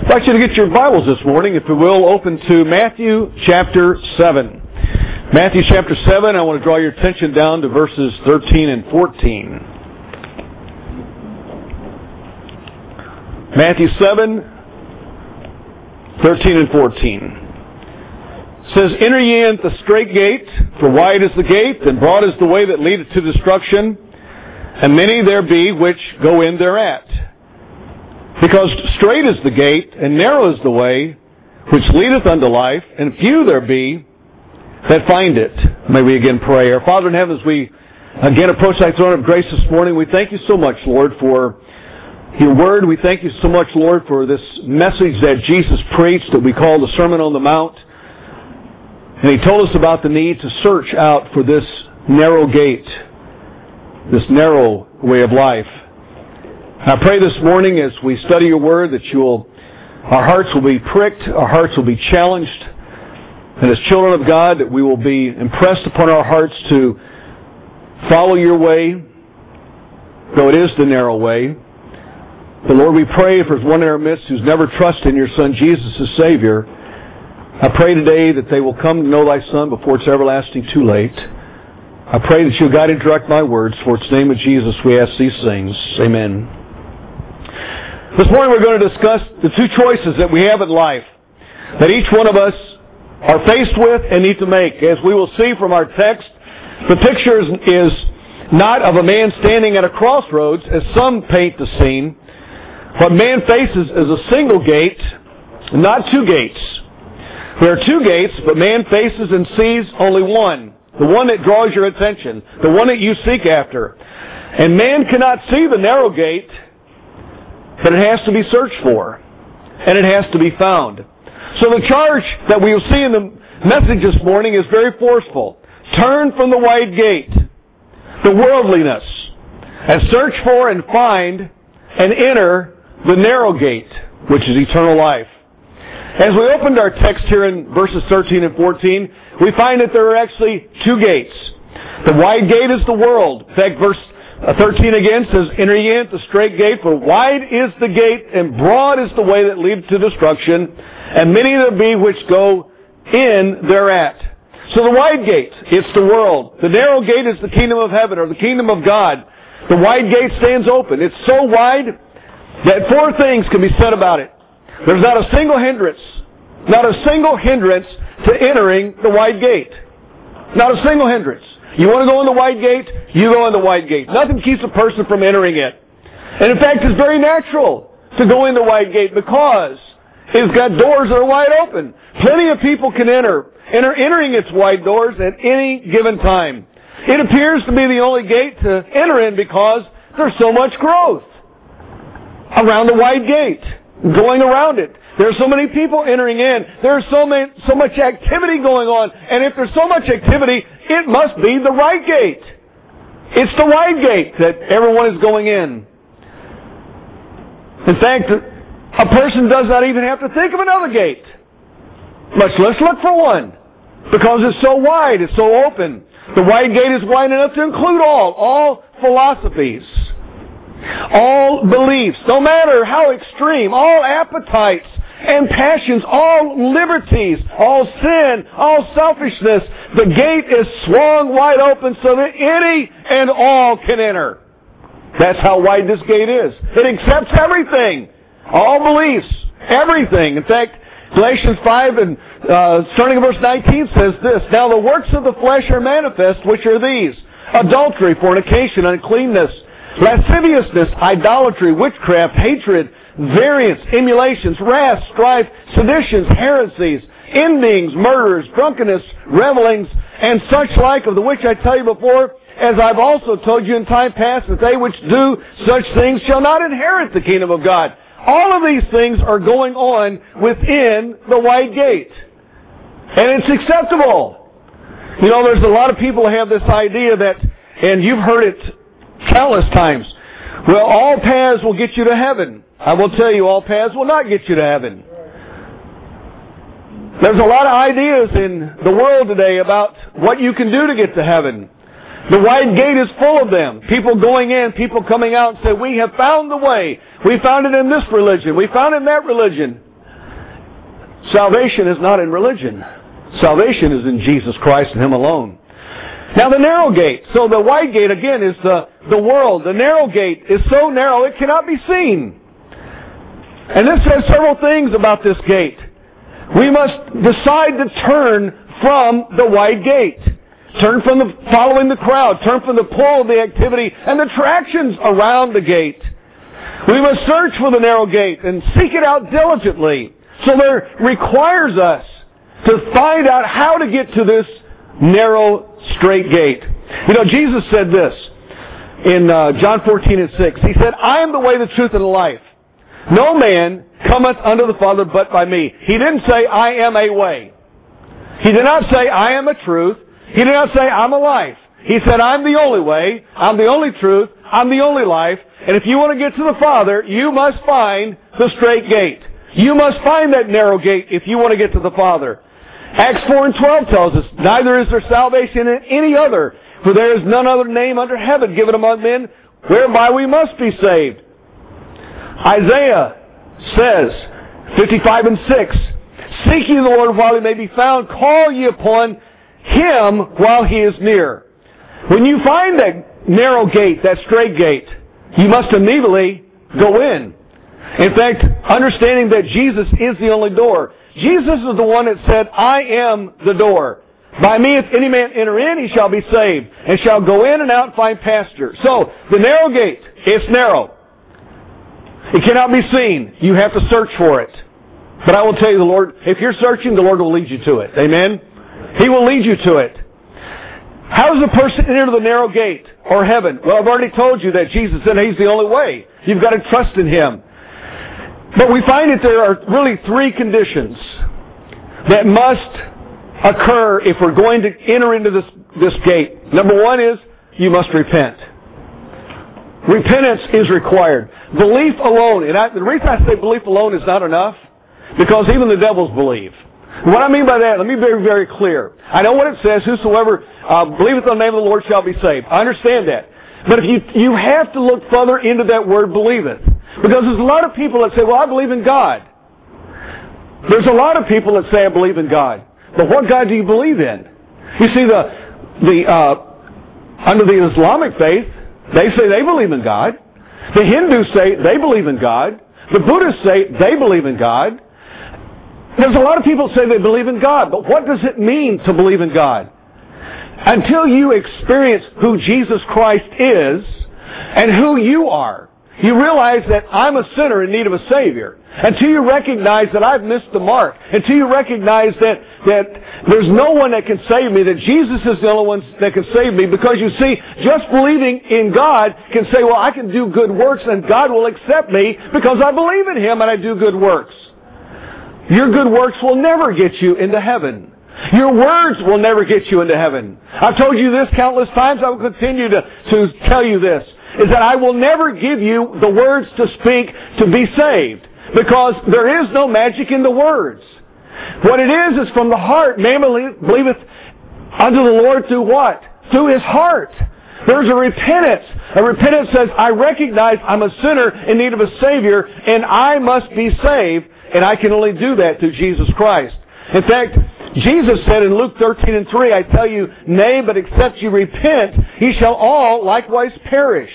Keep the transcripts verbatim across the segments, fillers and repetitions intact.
I'd like you to get your Bibles this morning, if you will, open to Matthew chapter seven. Matthew chapter seven, I want to draw your attention down to verses thirteen and fourteen. Matthew seven, thirteen and fourteen. It says, "Enter ye in the strait gate, for wide is the gate, and broad is the way that leadeth to destruction, and many there be which go in thereat. Because strait is the gate, and narrow is the way, which leadeth unto life, and few there be that find it." May we again pray. Our Father in heaven, as we again approach thy throne of grace this morning, we thank you so much, Lord, for your word. We thank you so much, Lord, for this message that Jesus preached that we call the Sermon on the Mount. And he told us about the need to search out for this narrow gate, this narrow way of life. I pray this morning as we study your word that you'll, our hearts will be pricked, our hearts will be challenged, and as children of God that we will be impressed upon our hearts to follow your way, though it is the narrow way. But Lord, we pray if there's one in our midst who's never trusted in your Son Jesus as Savior, I pray today that they will come to know thy Son before it's everlasting too late. I pray that you'll guide and direct my words. For its name of Jesus we ask these things. Amen. This morning we're going to discuss the two choices that we have in life that each one of us are faced with and need to make. As we will see from our text, the picture is, is not of a man standing at a crossroads, as some paint the scene. What man faces is a single gate, not two gates. There are two gates, but man faces and sees only one. The one that draws your attention. The one that you seek after. And man cannot see the narrow gate, but it has to be searched for. And it has to be found. So the charge that we will see in the message this morning is very forceful. Turn from the wide gate, the worldliness, and search for and find and enter the narrow gate, which is eternal life. As we opened our text here in verses thirteen and fourteen, we find that there are actually two gates. The wide gate is the world. In fact, verse thirteen again says, "Enter ye in the strait gate, for wide is the gate, and broad is the way that leadeth to destruction, and many there be which go in thereat." So the wide gate, it's the world. The narrow gate is the kingdom of heaven, or the kingdom of God. The wide gate stands open. It's so wide that four things can be said about it. There's not a single hindrance, not a single hindrance to entering the wide gate. Not a single hindrance. You want to go in the wide gate, you go in the wide gate. Nothing keeps a person from entering it. And in fact, it's very natural to go in the wide gate because it's got doors that are wide open. Plenty of people can enter, enter entering its wide doors at any given time. It appears to be the only gate to enter in because there's so much growth around the wide gate, going around it. There's so many people entering in. There's so many, so much activity going on. And if there's so much activity, it must be the right gate. It's the wide gate that everyone is going in. In fact, a person does not even have to think of another gate, much less look for one, because it's so wide, it's so open. The wide gate is wide enough to include all, all philosophies, all beliefs, no matter how extreme, all appetites and passions, all liberties, all sin, all selfishness. The gate is swung wide open so that any and all can enter. That's how wide this gate is. It accepts everything, all beliefs, everything. In fact, Galatians five and uh, starting in verse nineteen says this, "Now the works of the flesh are manifest, which are these: adultery, fornication, uncleanness, lasciviousness, idolatry, witchcraft, hatred, variance, emulations, wrath, strife, seditions, heresies, envyings, murders, drunkenness, revelings, and such like, of the which I tell you before, as I've also told you in time past, that they which do such things shall not inherit the kingdom of God." All of these things are going on within the wide gate. And it's acceptable. You know, there's a lot of people who have this idea that, and you've heard it countless times, well, all paths will get you to heaven. I will tell you, all paths will not get you to heaven. There's a lot of ideas in the world today about what you can do to get to heaven. The wide gate is full of them. People going in, people coming out and say, "We have found the way. We found it in this religion. We found it in that religion." salvation is not in religion. Salvation is in Jesus Christ and Him alone. Now the narrow gate. So the wide gate, again, is the, the world. The narrow gate is so narrow it cannot be seen. And this says several things about this gate. We must decide to turn from the wide gate. Turn from the following the crowd. Turn from the pull of the activity and the attractions around the gate. We must search for the narrow gate and seek it out diligently. So there requires us to find out how to get to this narrow, straight gate. You know, Jesus said this in uh, John fourteen and six. He said, I am the way, the truth, and the life. No man cometh unto the Father but by me. He didn't say, I am a way. He did not say, I am a truth. He did not say, I'm a life. He said, I'm the only way. I'm the only truth. I'm the only life. And if you want to get to the Father, you must find the straight gate. You must find that narrow gate if you want to get to the Father. Acts four and twelve tells us, neither is there salvation in any other, for there is none other name under heaven given among men whereby we must be saved. Isaiah says, fifty-five and six, seek ye the Lord while He may be found, call ye upon Him while He is near. When you find that narrow gate, that straight gate, you must immediately go in. In fact, understanding that Jesus is the only door. Jesus is the one that said, I am the door. By me, if any man enter in, he shall be saved, and shall go in and out and find pasture. So, the narrow gate, it's narrow. It cannot be seen. You have to search for it. But I will tell you, the Lord, if you're searching, the Lord will lead you to it. Amen? He will lead you to it. How does a person enter the narrow gate or heaven? Well, I've already told you that Jesus said He's the only way. You've got to trust in Him. But we find that there are really three conditions that must occur if we're going to enter into this, this gate. Number one is you must repent. Repentance is required. Belief alone, and I, the reason I say belief alone is not enough, because even the devils believe. What I mean by that, let me be very, very clear. I know what it says, whosoever uh, believeth on the name of the Lord shall be saved. I understand that. But if you, you have to look further into that word believeth. Because there's a lot of people that say, well, I believe in God. There's a lot of people that say, I believe in God. But what God do you believe in? You see, the the uh, under the Islamic faith, they say they believe in God. The Hindus say they believe in God. The Buddhists say they believe in God. There's a lot of people say they believe in God, but what does it mean to believe in God? Until you experience who Jesus Christ is and who you are, you realize that I'm a sinner in need of a Savior. Until you recognize that I've missed the mark. Until you recognize that, that there's no one that can save me, that Jesus is the only one that can save me. Because you see, just believing in God can say, well, I can do good works and God will accept me because I believe in Him and I do good works. Your good works will never get you into heaven. Your words will never get you into heaven. I've told you this countless times. I will continue to, to tell you this. Is that I will never give you the words to speak to be saved. Because there is no magic in the words. What it is is from the heart. Man believeth unto the Lord through what? Through his heart. There's a repentance. A repentance says, I recognize I'm a sinner in need of a Savior, and I must be saved, and I can only do that through Jesus Christ. In fact, Jesus said in Luke thirteen and three, I tell you, nay, but except you repent, ye shall all likewise perish.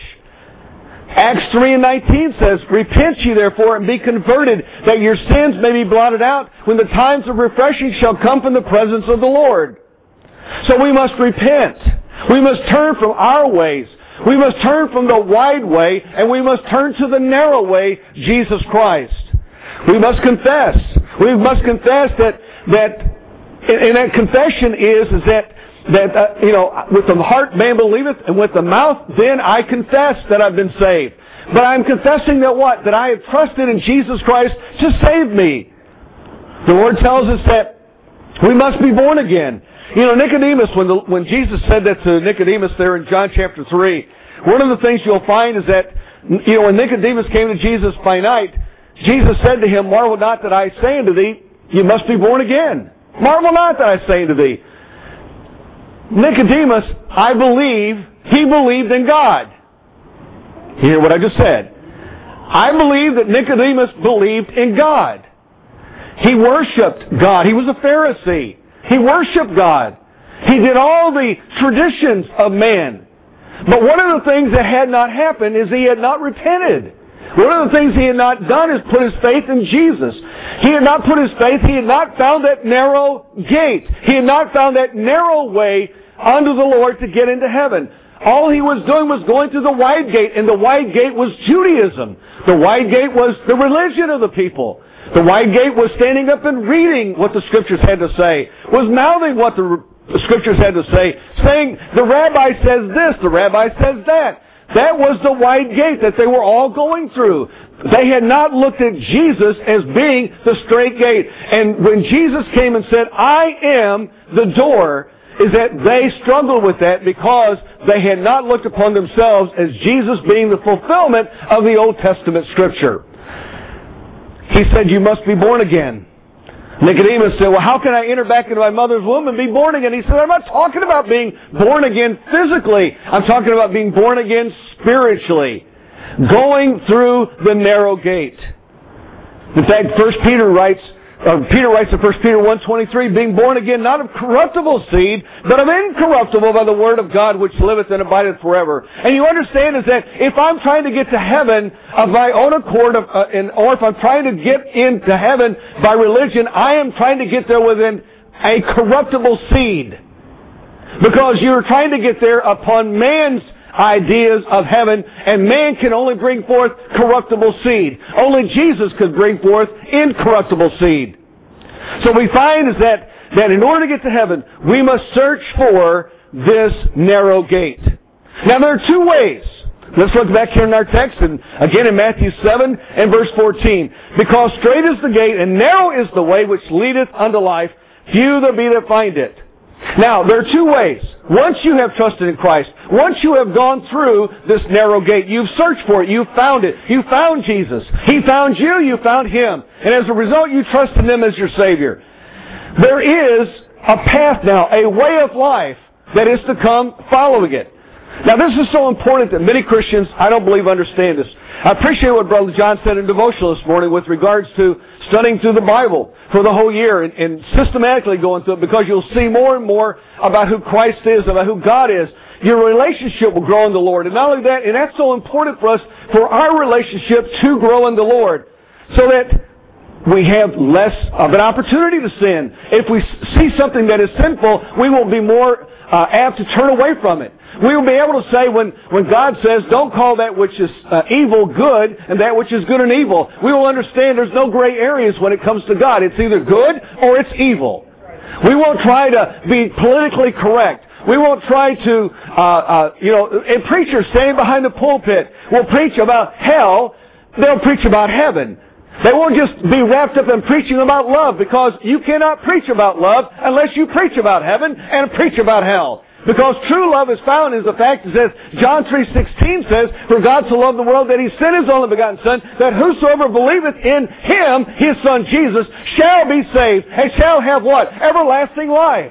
Acts three and nineteen says, repent ye therefore and be converted, that your sins may be blotted out, when the times of refreshing shall come from the presence of the Lord. So we must repent. We must turn from our ways. We must turn from the wide way, and we must turn to the narrow way, Jesus Christ. We must confess. We must confess that, that and that confession is, is that That, uh, you know, with the heart man believeth, and with the mouth then I confess that I've been saved. But I'm confessing that what? That I have trusted in Jesus Christ to save me. The Lord tells us that we must be born again. You know, Nicodemus, when, the, when Jesus said that to Nicodemus there in John chapter three, one of the things you'll find is that, you know, when Nicodemus came to Jesus by night, Jesus said to him, marvel not that I say unto thee, you must be born again. Marvel not that I say unto thee. Nicodemus, I believe, he believed in God. You hear what I just said? I believe that Nicodemus believed in God. He worshiped God. He was a Pharisee. He worshiped God. He did all the traditions of man. But one of the things that had not happened is he had not repented. One of the things he had not done is put his faith in Jesus. He had not put his faith, he had not found that narrow gate. He had not found that narrow way unto the Lord to get into heaven. All he was doing was going through the wide gate, and the wide gate was Judaism. The wide gate was the religion of the people. The wide gate was standing up and reading what the Scriptures had to say, was mouthing what the Scriptures had to say, saying, the rabbi says this, the rabbi says that. That was the wide gate that they were all going through. They had not looked at Jesus as being the straight gate. And when Jesus came and said, I am the door, is that they struggled with that because they had not looked upon themselves as Jesus being the fulfillment of the Old Testament Scripture. He said, you must be born again. Nicodemus said, well, how can I enter back into my mother's womb and be born again? He said, I'm not talking about being born again physically. I'm talking about being born again spiritually. Going through the narrow gate. In fact, First Peter writes, Uh, Peter writes in First Peter one twenty-three, being born again, not of corruptible seed, but of incorruptible by the word of God, which liveth and abideth forever. And you understand is that if I'm trying to get to heaven of my own accord, of, uh, and, or if I'm trying to get into heaven by religion, I am trying to get there within a corruptible seed. Because you're trying to get there upon man's ideas of heaven, and man can only bring forth corruptible seed. Only Jesus could bring forth incorruptible seed. So we find is that, that in order to get to heaven, we must search for this narrow gate. Now there are two ways. Let's look back here in our text, and again in Matthew seven and verse fourteen. Because straight is the gate, and narrow is the way which leadeth unto life, few there be that find it. Now, there are two ways. Once you have trusted in Christ, once you have gone through this narrow gate, you've searched for it, you've found it, you found Jesus. He found you, you found Him. And as a result, you trust in Him as your Savior. There is a path now, a way of life that is to come following it. Now, this is so important that many Christians, I don't believe, understand this. I appreciate what Brother John said in devotional this morning with regards to studying through the Bible for the whole year and, and systematically going through it, because you'll see more and more about who Christ is, about who God is. Your relationship will grow in the Lord. And not only that, and that's so important for us, for our relationship to grow in the Lord, so that we have less of an opportunity to sin. If we see something that is sinful, we will be more uh, apt to turn away from it. We will be able to say when, when God says, don't call that which is uh, evil good and that which is good and evil. We will understand there's no gray areas when it comes to God. It's either good or it's evil. We won't try to be politically correct. We won't try to, uh, uh, you know, a preacher standing behind the pulpit will preach about hell. They'll preach about heaven. They won't just be wrapped up in preaching about love, because you cannot preach about love unless you preach about heaven and preach about hell. Because true love is found is the fact that says, John three sixteen says, for God so loved the world that He sent His only begotten Son, that whosoever believeth in Him, His Son Jesus, shall be saved, and shall have what? Everlasting life.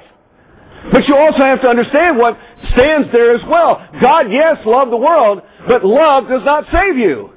But you also have to understand what stands there as well. God, yes, loved the world, but love does not save you.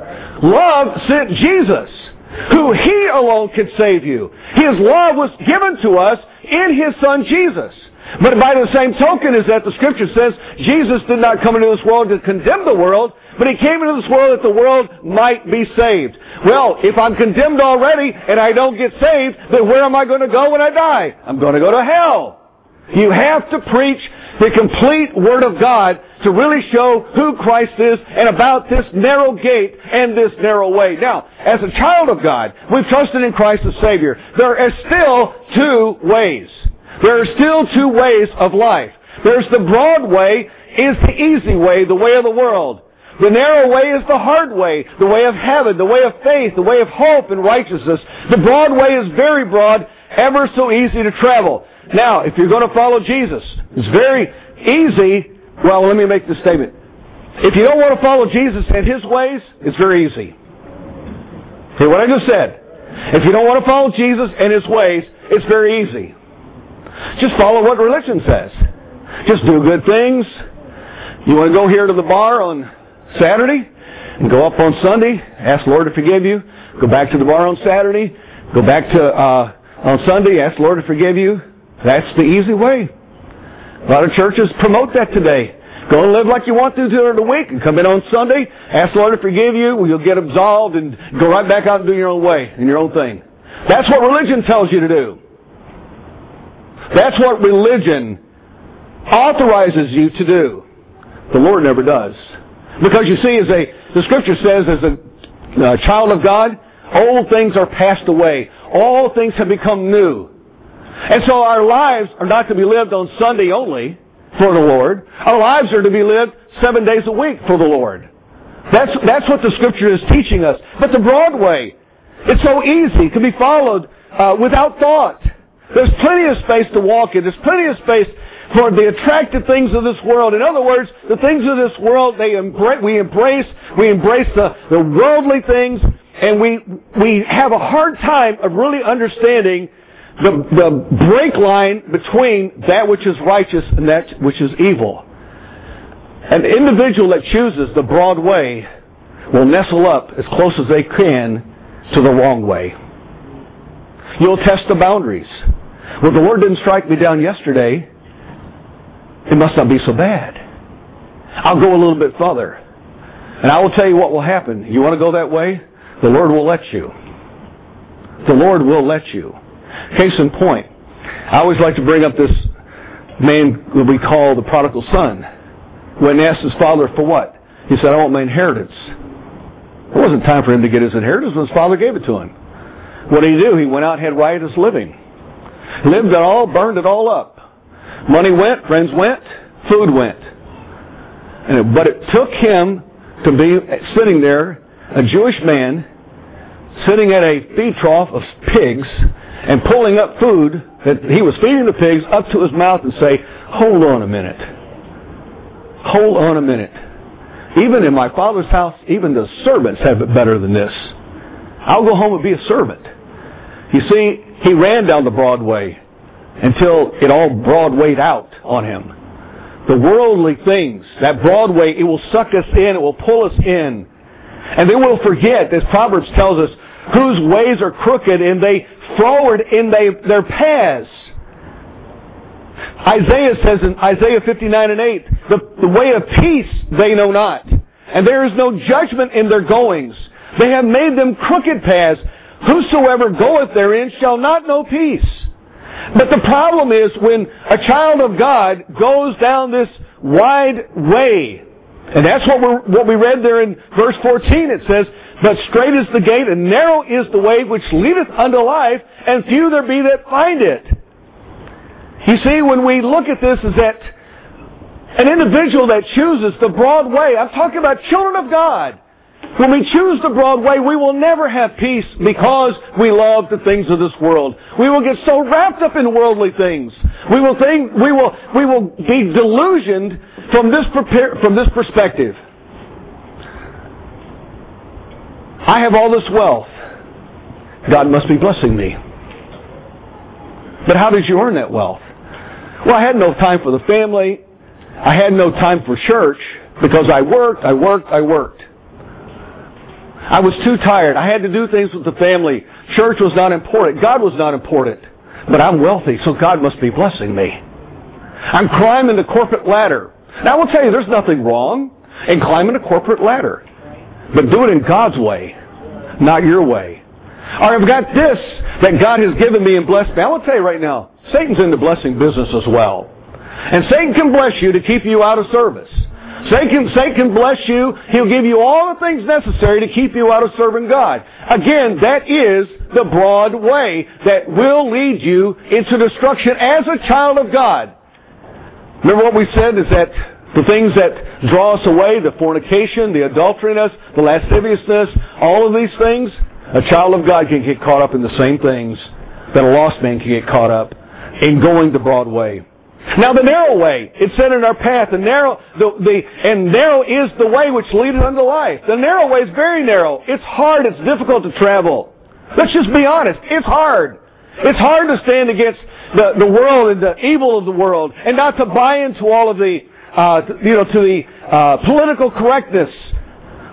Love sent Jesus, who He alone could save you. His love was given to us in His Son Jesus. But by the same token is that the Scripture says Jesus did not come into this world to condemn the world, but He came into this world that the world might be saved. Well, if I'm condemned already and I don't get saved, then where am I going to go when I die? I'm going to go to hell. You have to preach the complete Word of God to really show who Christ is and about this narrow gate and this narrow way. Now, as a child of God, we've trusted in Christ as Savior. There are still two ways. There are still two ways of life. There's the broad way, is the easy way, the way of the world. The narrow way is the hard way, the way of heaven, the way of faith, the way of hope and righteousness. The broad way is very broad, ever so easy to travel. Now, if you're going to follow Jesus, it's very easy. Well, let me make this statement. If you don't want to follow Jesus and His ways, it's very easy. Hear what I just said. If you don't want to follow Jesus and His ways, it's very easy. Just follow what religion says. Just do good things. You want to go here to the bar on Saturday and go up on Sunday, ask the Lord to forgive you, go back to the bar on Saturday, Go back to uh, on Sunday, ask the Lord to forgive you. That's the easy way. A lot of churches promote that today. Go and live like you want to during the week and come in on Sunday, ask the Lord to forgive you, you'll get absolved and go right back out and do your own way and your own thing. That's what religion tells you to do. That's what religion authorizes you to do. The Lord never does. Because you see, as a, the Scripture says, as a uh, child of God, old things are passed away. All things have become new. And so our lives are not to be lived on Sunday only for the Lord. Our lives are to be lived seven days a week for the Lord. That's, that's what the Scripture is teaching us. But the broad way, it's so easy to be followed uh, without thought. There's plenty of space to walk in. There's plenty of space for the attractive things of this world. In other words, the things of this world, they embrace, we embrace, we embrace the, the worldly things, and we, we have a hard time of really understanding the, the break line between that which is righteous and that which is evil. An individual that chooses the broad way will nestle up as close as they can to the wrong way. You'll test the boundaries. Well, the Lord didn't strike me down yesterday. It must not be so bad. I'll go a little bit further. And I will tell you what will happen. You want to go that way? The Lord will let you. The Lord will let you. Case in point, I always like to bring up this man that we call the prodigal son. When he asked his father for what? He said, I want my inheritance. It wasn't time for him to get his inheritance when his father gave it to him. What did he do? He went out and had riotous living. Lived it all, burned it all up. Money went, friends went, food went. And it, but it took him to be sitting there, a Jewish man, sitting at a feed trough of pigs and pulling up food that he was feeding the pigs up to his mouth and say, hold on a minute. Hold on a minute. Even in my father's house, even the servants have it better than this. I'll go home and be a servant. You see, he ran down the broad way until it all Broadwayed out on him. The worldly things, that broad way, it will suck us in, it will pull us in. And then we'll forget, as Proverbs tells us, whose ways are crooked and they forward in they, their paths. Isaiah says in Isaiah fifty-nine and eight, the, the way of peace they know not, and there is no judgment in their goings. They have made them crooked paths. Whosoever goeth therein shall not know peace. But the problem is when a child of God goes down this wide way, and that's what we what we read there in verse fourteen. It says, but straight is the gate, and narrow is the way which leadeth unto life, and few there be that find it. You see, when we look at this, is that an individual that chooses the broad way, I'm talking about children of God. When we choose the broad way, we will never have peace because we love the things of this world. We will get so wrapped up in worldly things. We will think, we will, we will be delusioned from this, from this perspective. I have all this wealth. God must be blessing me. But how did you earn that wealth? Well, I had no time for the family. I had no time for church because I worked, I worked, I worked. I was too tired. I had to do things with the family. Church was not important. God was not important. But I'm wealthy, so God must be blessing me. I'm climbing the corporate ladder. Now, I will tell you, there's nothing wrong in climbing a corporate ladder. But do it in God's way, not your way. Or I've got this that God has given me and blessed me. I will tell you right now, Satan's in the blessing business as well. And Satan can bless you to keep you out of service. Satan, Satan can bless you. He'll give you all the things necessary to keep you out of serving God. Again, that is the broad way that will lead you into destruction as a child of God. Remember what we said is that the things that draw us away, the fornication, the adulteryness, the lasciviousness, all of these things, a child of God can get caught up in the same things that a lost man can get caught up in going the broad way. Now the narrow way, it's said in our path, the narrow, the, the, and narrow is the way which leadeth unto life. The narrow way is very narrow. It's hard, it's difficult to travel. Let's just be honest, it's hard. It's hard to stand against the, the world and the evil of the world and not to buy into all of the, uh, you know, to the uh, political correctness.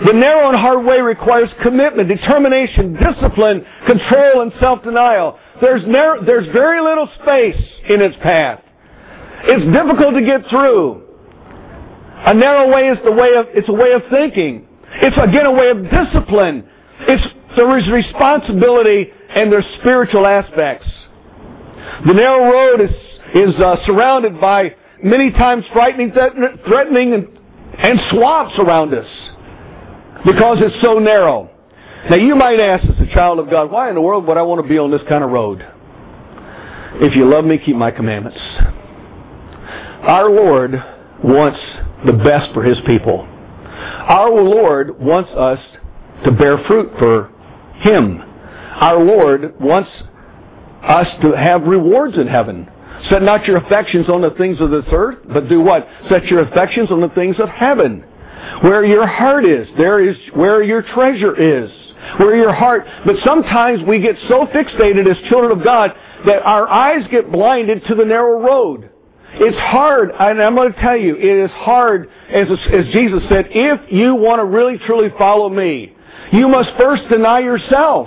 The narrow and hard way requires commitment, determination, discipline, control, and self-denial. There's, narrow, there's very little space in its path. It's difficult to get through. A narrow way is the way of, it's a way of thinking. It's again a way of discipline. It's, there is responsibility and there's spiritual aspects. The narrow road is, is uh, surrounded by many times frightening, threatening, and, and swamps around us because it's so narrow. Now you might ask as a child of God, why in the world would I want to be on this kind of road? If you love me, keep my commandments. Our Lord wants the best for His people. Our Lord wants us to bear fruit for Him. Our Lord wants us to have rewards in heaven. Set not your affections on the things of this earth, but do what? Set your affections on the things of heaven. Where your heart is, there is where your treasure is. Where your heart... But sometimes we get so fixated as children of God that our eyes get blinded to the narrow road. It's hard, and I'm going to tell you, it is hard, as, as Jesus said, if you want to really truly follow me, you must first deny yourself.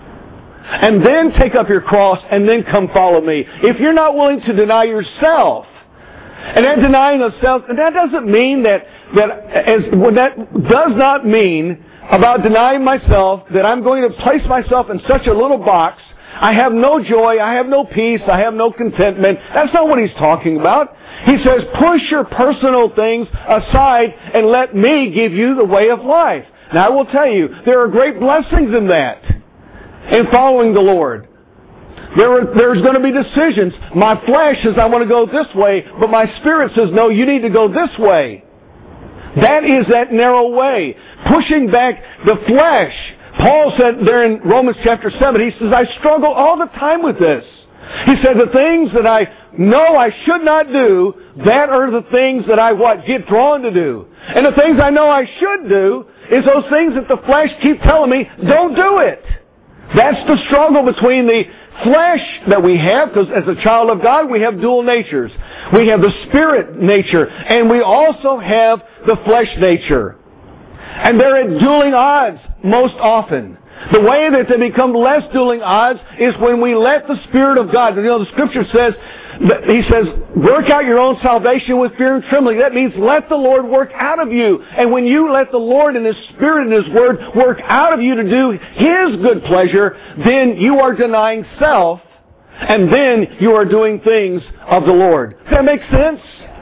And then take up your cross and then come follow me. If you're not willing to deny yourself, and that denying of self, and that doesn't mean that, that as, well, that does not mean about denying myself that I'm going to place myself in such a little box. I have no joy, I have no peace, I have no contentment. That's not what He's talking about. He says, push your personal things aside and let me give you the way of life. Now I will tell you, there are great blessings in that. In following the Lord. There are, there's going to be decisions. My flesh says I want to go this way, but my spirit says no, you need to go this way. That is that narrow way. Pushing back the flesh. Paul said there in Romans chapter seven, he says, I struggle all the time with this. He said, the things that I know I should not do, that are the things that I what get drawn to do. And the things I know I should do is those things that the flesh keep telling me, don't do it. That's the struggle between the flesh that we have, because as a child of God, we have dual natures. We have the spirit nature, and we also have the flesh nature. And they're at dueling odds most often. The way that they become less dueling odds is when we let the Spirit of God, you know, the Scripture says, He says, work out your own salvation with fear and trembling. That means let the Lord work out of you. And when you let the Lord and His Spirit and His Word work out of you to do His good pleasure, then you are denying self, and then you are doing things of the Lord. Does that make sense?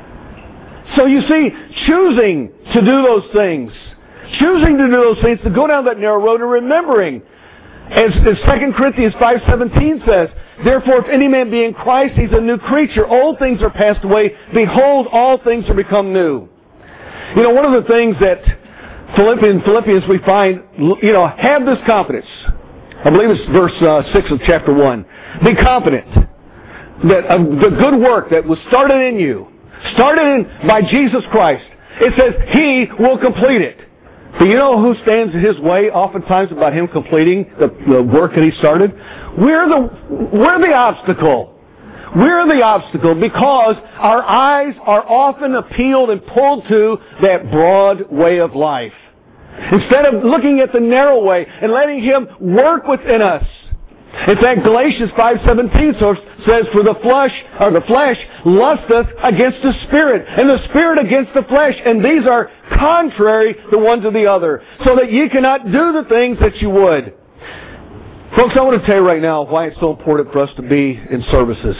So you see, choosing to do those things, choosing to do those things, to go down that narrow road and remembering, as, as Second Corinthians five seventeen says, therefore, if any man be in Christ, he's a new creature. Old things are passed away. Behold, all things are become new. You know, one of the things that Philippians, Philippians we find, you know, have this confidence. I believe it's verse uh, six of chapter one. Be confident that uh, the good work that was started in you, started in by Jesus Christ, it says He will complete it. But you know who stands in His way oftentimes about Him completing the, the work that He started? We're the, we're the obstacle. We're the obstacle because our eyes are often appealed and pulled to that broad way of life. Instead of looking at the narrow way and letting Him work within us. In fact, Galatians five seventeen says, for the flesh, or the flesh lusteth against the Spirit, and the Spirit against the flesh, and these are contrary the one to the other, so that ye cannot do the things that you would. Folks, I want to tell you right now why it's so important for us to be in services.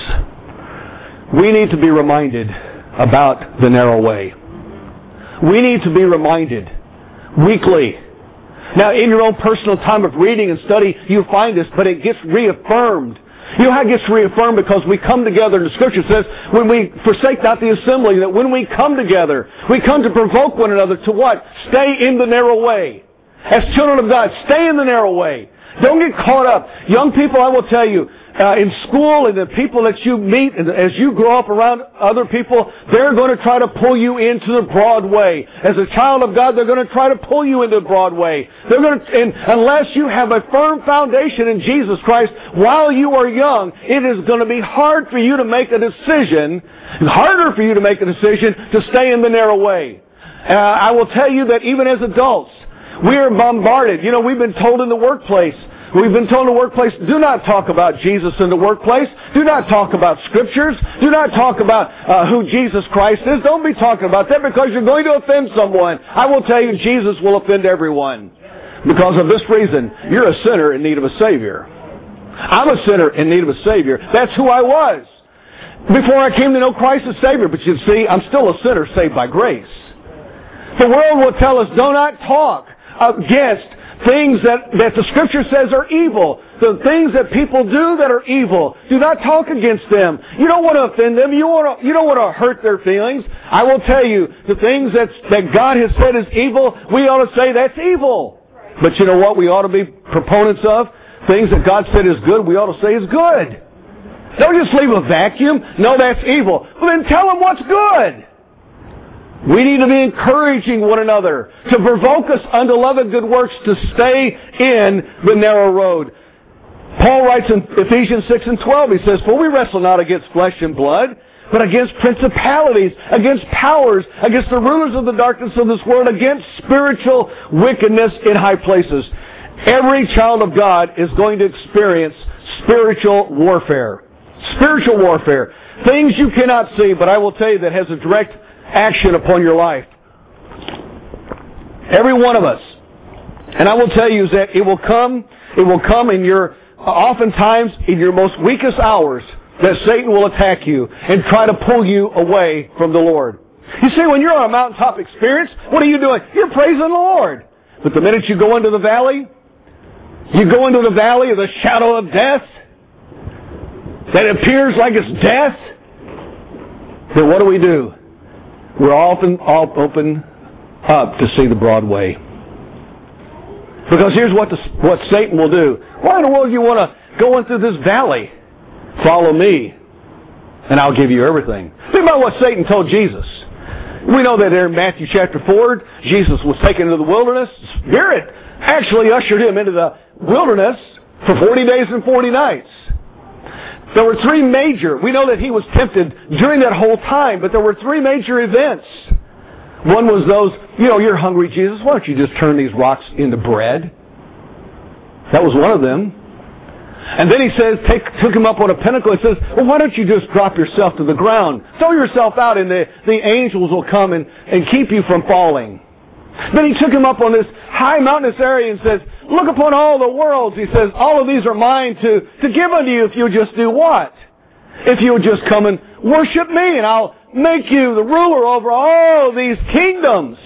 We need to be reminded about the narrow way. We need to be reminded weekly. Now, in your own personal time of reading and study, you find this, but it gets reaffirmed. You know how it gets reaffirmed? Because we come together, and the Scripture says, when we forsake not the assembly, that when we come together, we come to provoke one another to what? Stay in the narrow way. As children of God, stay in the narrow way. Don't get caught up. Young people, I will tell you, uh, in school and the people that you meet, and as you grow up around other people, they're going to try to pull you into the broad way. As a child of God, they're going to try to pull you into the broad way. They're going to, and unless you have a firm foundation in Jesus Christ while you are young, it is going to be hard for you to make a decision, harder for you to make a decision to stay in the narrow way. Uh, I will tell you that even as adults, We are bombarded. You know, we've been told in the workplace, we've been told in the workplace, do not talk about Jesus in the workplace. Do not talk about Scriptures. Do not talk about uh, who Jesus Christ is. Don't be talking about that because you're going to offend someone. I will tell you, Jesus will offend everyone. Because of this reason, you're a sinner in need of a Savior. I'm a sinner in need of a Savior. That's who I was before I came to know Christ as Savior. But you see, I'm still a sinner saved by grace. The world will tell us, do not talk against things that, that the Scripture says are evil. The things that people do that are evil. Do not talk against them. You don't want to offend them. You, want to, you don't want to hurt their feelings. I will tell you, the things that, that God has said is evil, we ought to say that's evil. But you know what we ought to be proponents of? Things that God said is good, we ought to say is good. Don't just leave a vacuum. No, that's evil. Well, then tell them what's good. We need to be encouraging one another to provoke us unto love and good works to stay in the narrow road. Paul writes in Ephesians six and twelve, he says, for we wrestle not against flesh and blood, but against principalities, against powers, against the rulers of the darkness of this world, against spiritual wickedness in high places. Every child of God is going to experience spiritual warfare. Spiritual warfare. Things you cannot see, but I will tell you that has a direct action upon your life. Every one of us. And I will tell you that it will come, it will come in your, oftentimes in your most weakest hours, that Satan will attack you and try to pull you away from the Lord. You see, when you're on a mountaintop experience, what are you doing? You're praising the Lord. But the minute you go into the valley, you go into the valley of the shadow of death, that appears like it's death, then what do we do? We're often all open up to see the broad way. Because here's what the, what Satan will do. Why in the world do you want to go into this valley? Follow me, and I'll give you everything. Think about what Satan told Jesus. We know that there in Matthew chapter four, Jesus was taken into the wilderness. Spirit actually ushered him into the wilderness for forty days and forty nights. There were three major, we know that he was tempted during that whole time, but there were three major events. One was those, you know, you're hungry, Jesus, why don't you just turn these rocks into bread? That was one of them. And then he says, take, took him up on a pinnacle and says, well, why don't you just drop yourself to the ground? Throw yourself out and the, the angels will come and, and keep you from falling. Then he took him up on this high mountainous area and says, look upon all the worlds. He says, all of these are mine to, to give unto you if you'll just do what? If you'll just come and worship me and I'll make you the ruler over all these kingdoms.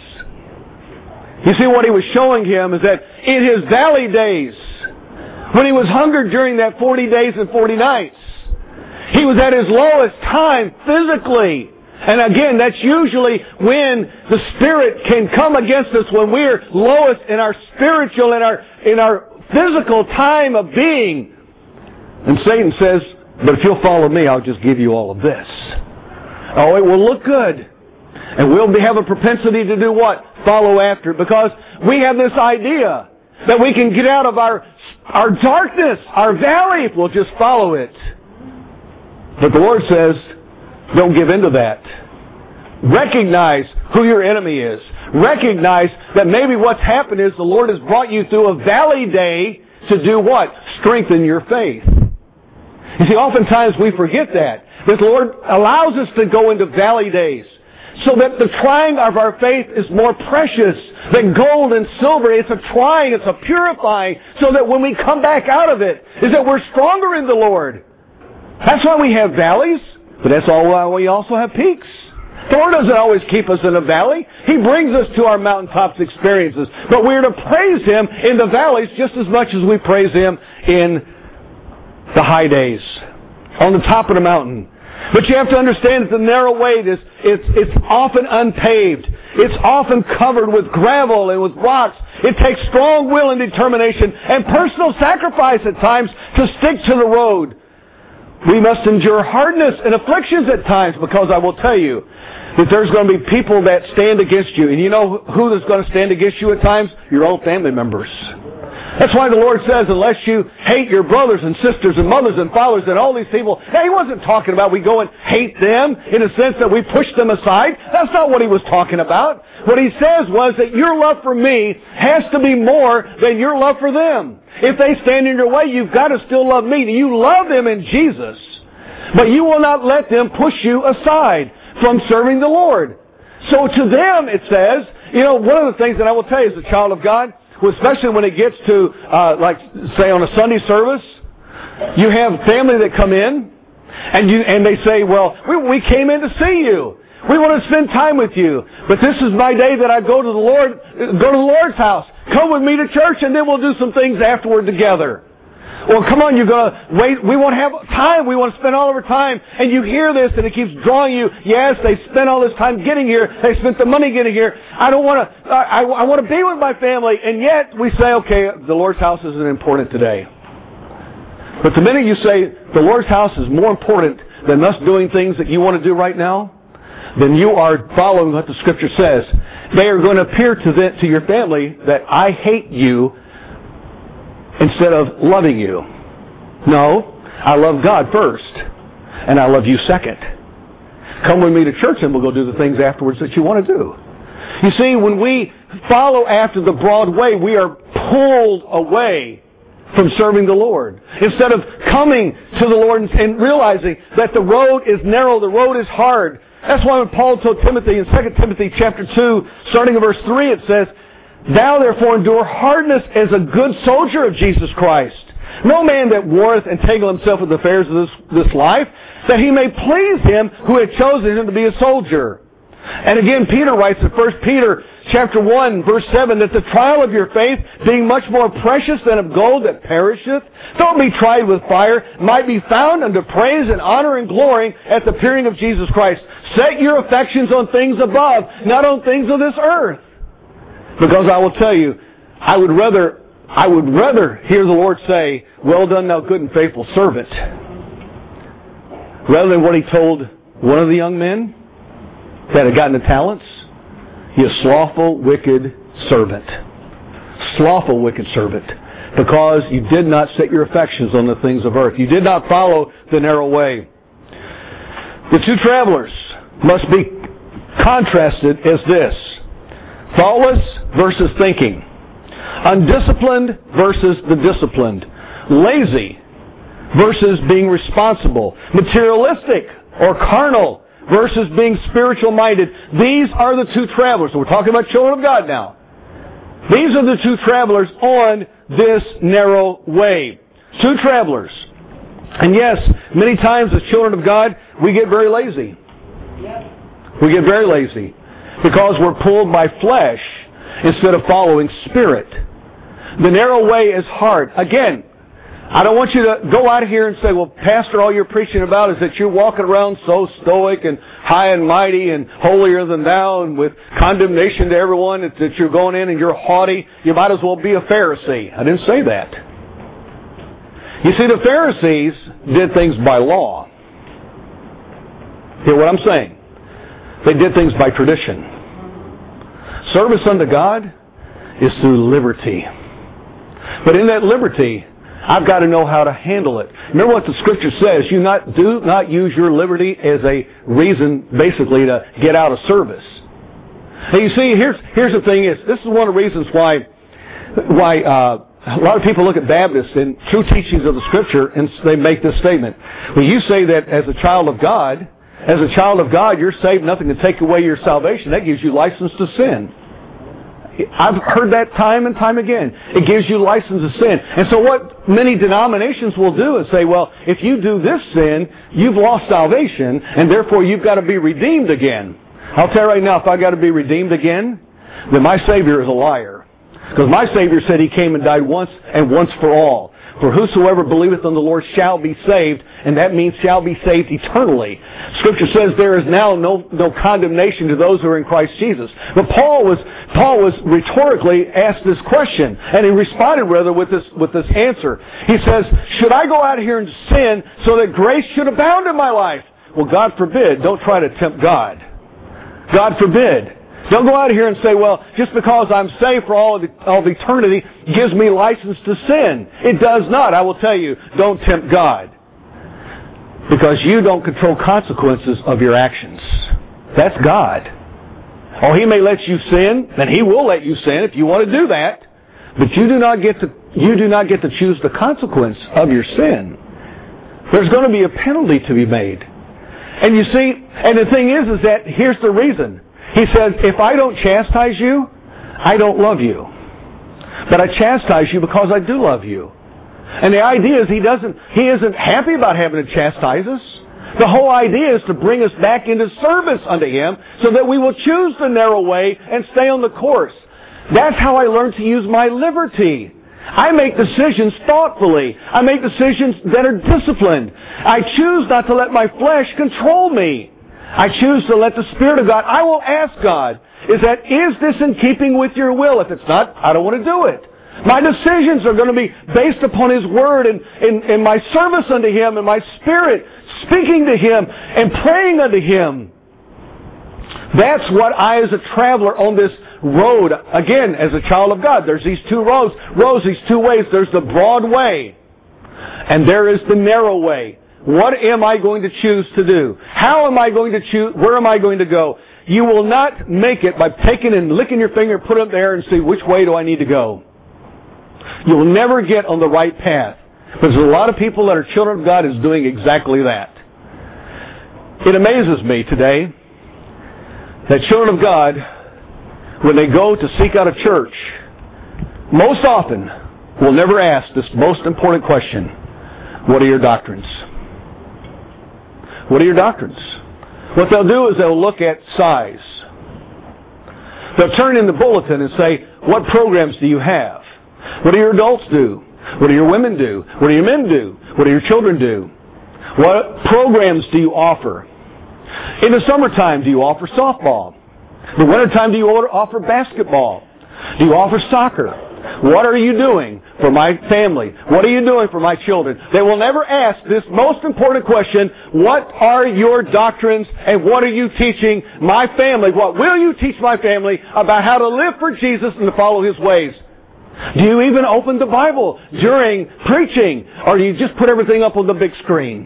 You see, what he was showing him is that in his valley days, when he was hungered during that forty days and forty nights, he was at his lowest time physically. And again, that's usually when the Spirit can come against us, when we're lowest in our spiritual, in our, in our physical time of being. And Satan says, but if you'll follow me, I'll just give you all of this. Oh, it will look good. And we'll have a propensity to do what? Follow after it. Because we have this idea that we can get out of our Our darkness, our valley, if we'll just follow it. But the Lord says, don't give in to that. Recognize who your enemy is. Recognize that maybe what's happened is the Lord has brought you through a valley day to do what? Strengthen your faith. You see, oftentimes we forget that. That the Lord allows us to go into valley days, so that the trying of our faith is more precious than gold and silver. It's a trying, it's a purifying, so that when we come back out of it, is that we're stronger in the Lord. That's why we have valleys, but that's all why we also have peaks. The Lord doesn't always keep us in a valley. He brings us to our mountaintops experiences. But we're to praise Him in the valleys just as much as we praise Him in the high days, on the top of the mountain. But you have to understand that the narrow way is it's, it's often unpaved. It's often covered with gravel and with rocks. It takes strong will and determination and personal sacrifice at times to stick to the road. We must endure hardness and afflictions at times, because I will tell you that there's going to be people that stand against you. And you know who is going to stand against you at times? Your own family members. That's why the Lord says, unless you hate your brothers and sisters and mothers and fathers and all these people. Now, He wasn't talking about we go and hate them in a sense that we push them aside. That's not what He was talking about. What He says was that your love for me has to be more than your love for them. If they stand in your way, you've got to still love me. You love them in Jesus, but you will not let them push you aside from serving the Lord. So to them, it says, you know, one of the things that I will tell you as a child of God, especially when it gets to, uh, like, say on a Sunday service, you have family that come in, and you and they say, well, we, we came in to see you. We want to spend time with you. But this is my day that I go to the Lord, go to the Lord's house. Come with me to church, and then we'll do some things afterward together. Well, come on, you're going to wait. We won't have time. We want to spend all of our time. And you hear this, and it keeps drawing you. Yes, they spent all this time getting here. They spent the money getting here. I don't want to, I, I want to be with my family. And yet, we say, okay, the Lord's house isn't important today. But the minute you say, the Lord's house is more important than us doing things that you want to do right now, then you are following what the Scripture says. They are going to appear to, the, to your family that I hate you instead of loving you. No, I love God first, and I love you second. Come with me to church and we'll go do the things afterwards that you want to do. You see, when we follow after the broad way, we are pulled away from serving the Lord. Instead of coming to the Lord and realizing that the road is narrow, the road is hard. That's why when Paul told Timothy in Second Timothy chapter two, starting in verse three, it says, Thou therefore endure hardness as a good soldier of Jesus Christ. No man that warreth entangle himself with the affairs of this, this life, that he may please him who had chosen him to be a soldier. And again, Peter writes in First Peter chapter one, verse seven, that the trial of your faith, being much more precious than of gold that perisheth, though it be tried with fire, might be found unto praise and honor and glory at the appearing of Jesus Christ. Set your affections on things above, not on things of this earth. Because I will tell you, I would rather, I would rather hear the Lord say, well done, thou good and faithful servant, rather than what He told one of the young men that had gotten the talents. You slothful, wicked servant. Slothful, wicked servant. Because you did not set your affections on the things of earth. You did not follow the narrow way. The two travelers must be contrasted as this. Thoughtless versus thinking. Undisciplined versus the disciplined. Lazy versus being responsible. Materialistic or carnal versus being spiritual-minded. These are the two travelers. So we're talking about children of God now. These are the two travelers on this narrow way. Two travelers. And yes, many times as children of God, we get very lazy. We get very lazy. Because we're pulled by flesh instead of following Spirit. The narrow way is hard. Again, I don't want you to go out here and say, well, Pastor, all you're preaching about is that you're walking around so stoic and high and mighty and holier than thou and with condemnation to everyone, that you're going in and you're haughty. You might as well be a Pharisee. I didn't say that. You see, the Pharisees did things by law. Hear what I'm saying? They did things by tradition. Service unto God is through liberty. But in that liberty, I've got to know how to handle it. Remember what the Scripture says. You not do not use your liberty as a reason, basically, to get out of service. And you see, here's here's the thing is, this is one of the reasons why why uh, a lot of people look at Baptists and true teachings of the Scripture and they make this statement. Well, you say that as a child of God, as a child of God, you're saved, nothing can take away your salvation. That gives you license to sin. I've heard that time and time again. It gives you license to sin. And so what many denominations will do is say, well, if you do this sin, you've lost salvation, and therefore you've got to be redeemed again. I'll tell you right now, if I've got to be redeemed again, then my Savior is a liar. Because my Savior said He came and died once and once for all. For whosoever believeth on the Lord shall be saved, and that means shall be saved eternally. Scripture says there is now no, no condemnation to those who are in Christ Jesus. But Paul was, Paul was rhetorically asked this question, and he responded rather with this, with this answer. He says, should I go out here and sin so that grace should abound in my life? Well, God forbid. Don't try to tempt God. God forbid. Don't go out here and say, well, just because I'm saved for all of, the, all of eternity gives me license to sin. It does not. I will tell you, don't tempt God. Because you don't control consequences of your actions. That's God. Oh, He may let you sin, and He will let you sin if you want to do that. But you do not get to, you do not get to choose the consequence of your sin. There's going to be a penalty to be made. And you see, and the thing is, is that here's the reason. He says, if I don't chastise you, I don't love you. But I chastise you because I do love you. And the idea is He doesn't, He isn't happy about having to chastise us. The whole idea is to bring us back into service unto Him so that we will choose the narrow way and stay on the course. That's how I learned to use my liberty. I make decisions thoughtfully. I make decisions that are disciplined. I choose not to let my flesh control me. I choose to let the Spirit of God, I will ask God, is that, is this in keeping with your will? If it's not, I don't want to do it. My decisions are going to be based upon His Word and, and, and my service unto Him and my spirit speaking to Him and praying unto Him. That's what I, as a traveler on this road, again, as a child of God, there's these two roads, roads, these two ways. There's the broad way, and there is the narrow way. What am I going to choose to do? How am I going to choose? Where am I going to go? You will not make it by taking and licking your finger, put it up there and see which way do I need to go. You'll never get on the right path. But there's a lot of people that are children of God is doing exactly that. It amazes me today that children of God, when they go to seek out a church, most often will never ask this most important question: what are your doctrines? What are your doctrines? What they'll do is they'll look at size. They'll turn in the bulletin and say, what programs do you have? What do your adults do? What do your women do? What do your men do? What do your children do? What programs do you offer? In the summertime, do you offer softball? In the wintertime, do you offer basketball? Do you offer soccer? What are you doing for my family? What are you doing for my children? They will never ask this most important question: what are your doctrines and what are you teaching my family? What will you teach my family about how to live for Jesus and to follow His ways? Do you even open the Bible during preaching, or do you just put everything up on the big screen?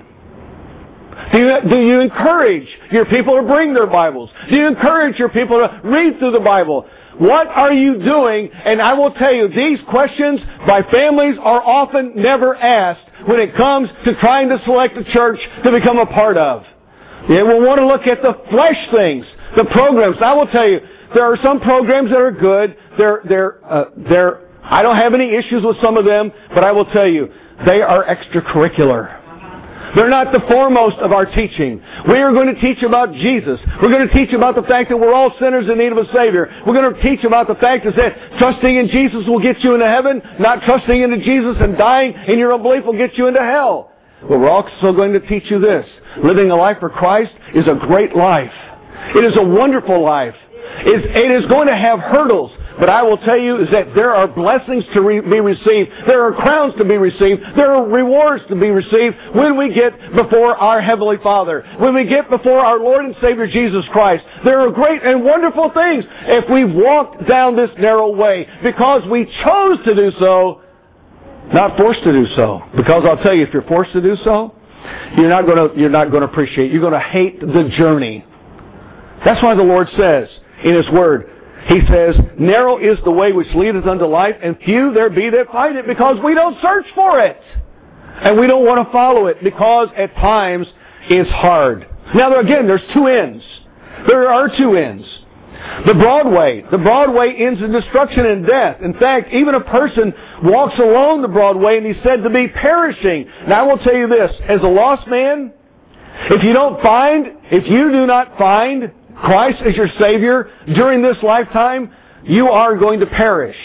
Do you, do you encourage your people to bring their Bibles? Do you encourage your people to read through the Bible? What are you doing? And I will tell you, these questions by families are often never asked when it comes to trying to select a church to become a part of. They will want to look at the flesh things, the programs. I will tell you, there are some programs that are good. They're, they're, uh, they're, I don't have any issues with some of them, but I will tell you, they are extracurricular. They're not the foremost of our teaching. We are going to teach about Jesus. We're going to teach about the fact that we're all sinners in need of a Savior. We're going to teach about the fact that trusting in Jesus will get you into heaven. Not trusting into Jesus and dying in your unbelief will get you into hell. But we're also going to teach you this: living a life for Christ is a great life. It is a wonderful life. It is going to have hurdles. But I will tell you is that there are blessings to re- be received. There are crowns to be received. There are rewards to be received when we get before our Heavenly Father. When we get before our Lord and Savior Jesus Christ. There are great and wonderful things if we walk down this narrow way because we chose to do so, not forced to do so. Because I'll tell you, if you're forced to do so, you're not going to, you're not going to appreciate it. You're going to hate the journey. That's why the Lord says in His Word, He says, narrow is the way which leadeth unto life, and few there be that find it, because we don't search for it. And we don't want to follow it, because at times it's hard. Now, there, again, there's two ends. There are two ends. The broad way. The broad way ends in destruction and death. In fact, even a person walks along the broad way, and he's said to be perishing. Now, I will tell you this. As a lost man, if you don't find, if you do not find Christ as your Savior during this lifetime, you are going to perish.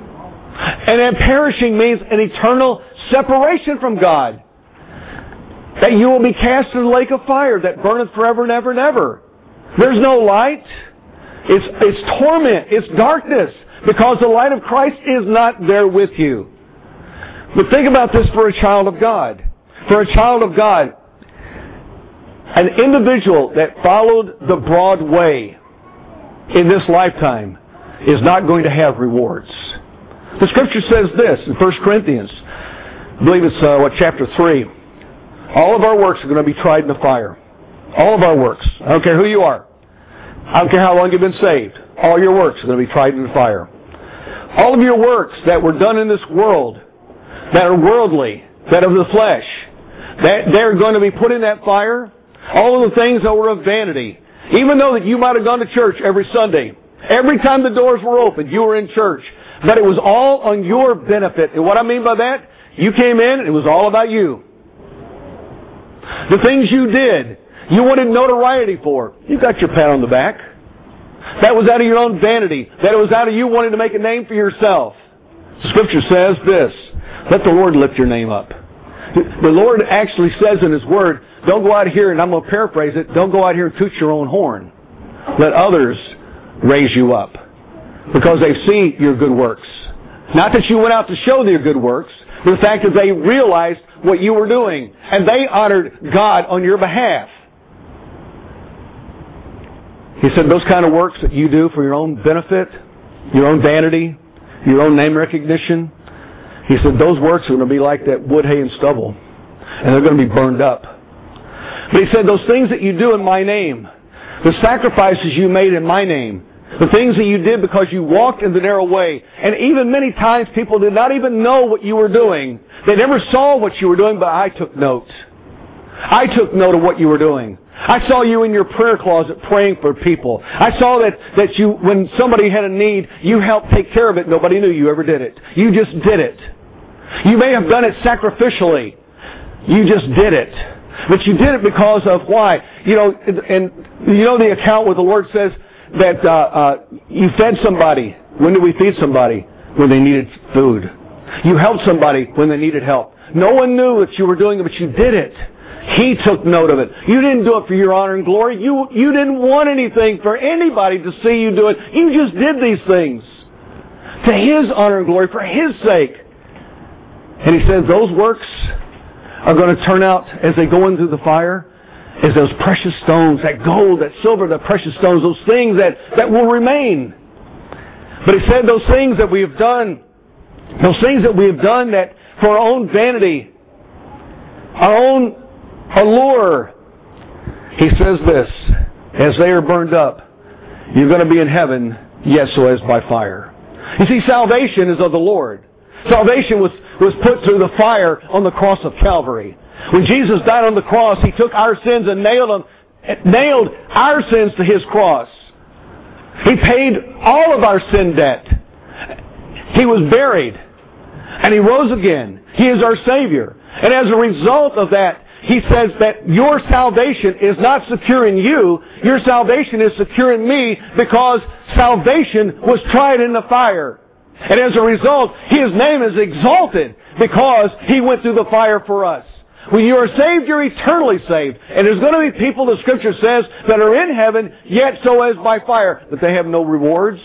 And then perishing means an eternal separation from God. That you will be cast in the lake of fire that burneth forever and ever and ever. There's no light. It's, it's torment. It's darkness. Because the light of Christ is not there with you. But think about this for a child of God. For a child of God, an individual that followed the broad way in this lifetime is not going to have rewards. The Scripture says this in First Corinthians, I believe it's uh, what chapter three. All of our works are going to be tried in the fire. All of our works. I don't care who you are. I don't care how long you've been saved. All your works are going to be tried in the fire. All of your works that were done in this world, that are worldly, that are of the flesh, that they're going to be put in that fire. All of the things that were of vanity. Even though that you might have gone to church every Sunday, every time the doors were open, you were in church. But it was all on your benefit. And what I mean by that, you came in, it was all about you. The things you did, you wanted notoriety for. You got your pat on the back. That was out of your own vanity. That it was out of you wanting to make a name for yourself. The Scripture says this, let the Lord lift your name up. The Lord actually says in His Word, don't go out here, and I'm going to paraphrase it, don't go out here and toot your own horn. Let others raise you up. Because they see your good works. Not that you went out to show their good works, but the fact that they realized what you were doing. And they honored God on your behalf. He said those kind of works that you do for your own benefit, your own vanity, your own name recognition, He said those works are going to be like that wood, hay, and stubble. And they're going to be burned up. But He said those things that you do in my name, the sacrifices you made in my name, the things that you did because you walked in the narrow way, and even many times people did not even know what you were doing. They never saw what you were doing, but I took note. I took note of what you were doing. I saw you in your prayer closet praying for people. I saw that, that you, when somebody had a need, you helped take care of it. Nobody knew you ever did it. You just did it. You may have done it sacrificially. You just did it. But you did it because of why? You know, and you know the account where the Lord says that uh, uh, you fed somebody. When did we feed somebody? When they needed food. You helped somebody when they needed help. No one knew that you were doing it, but you did it. He took note of it. You didn't do it for your honor and glory. You, you didn't want anything for anybody to see you do it. You just did these things to His honor and glory, for His sake. And He says those works are going to turn out as they go into the fire as those precious stones, that gold, that silver, the precious stones, those things that, that will remain. But He said those things that we have done, those things that we have done that for our own vanity, our own allure, He says this, as they are burned up, you're going to be in heaven, yes, so as by fire. You see, salvation is of the Lord. Salvation was, was put through the fire on the cross of Calvary. When Jesus died on the cross, He took our sins and nailed them, nailed our sins to His cross. He paid all of our sin debt. He was buried. And He rose again. He is our Savior. And as a result of that, He says that your salvation is not secure in you. Your salvation is secure in me because salvation was tried in the fire. And as a result, His name is exalted because He went through the fire for us. When you are saved, you're eternally saved. And there's going to be people, the Scripture says, that are in heaven, yet so as by fire. But they have no rewards.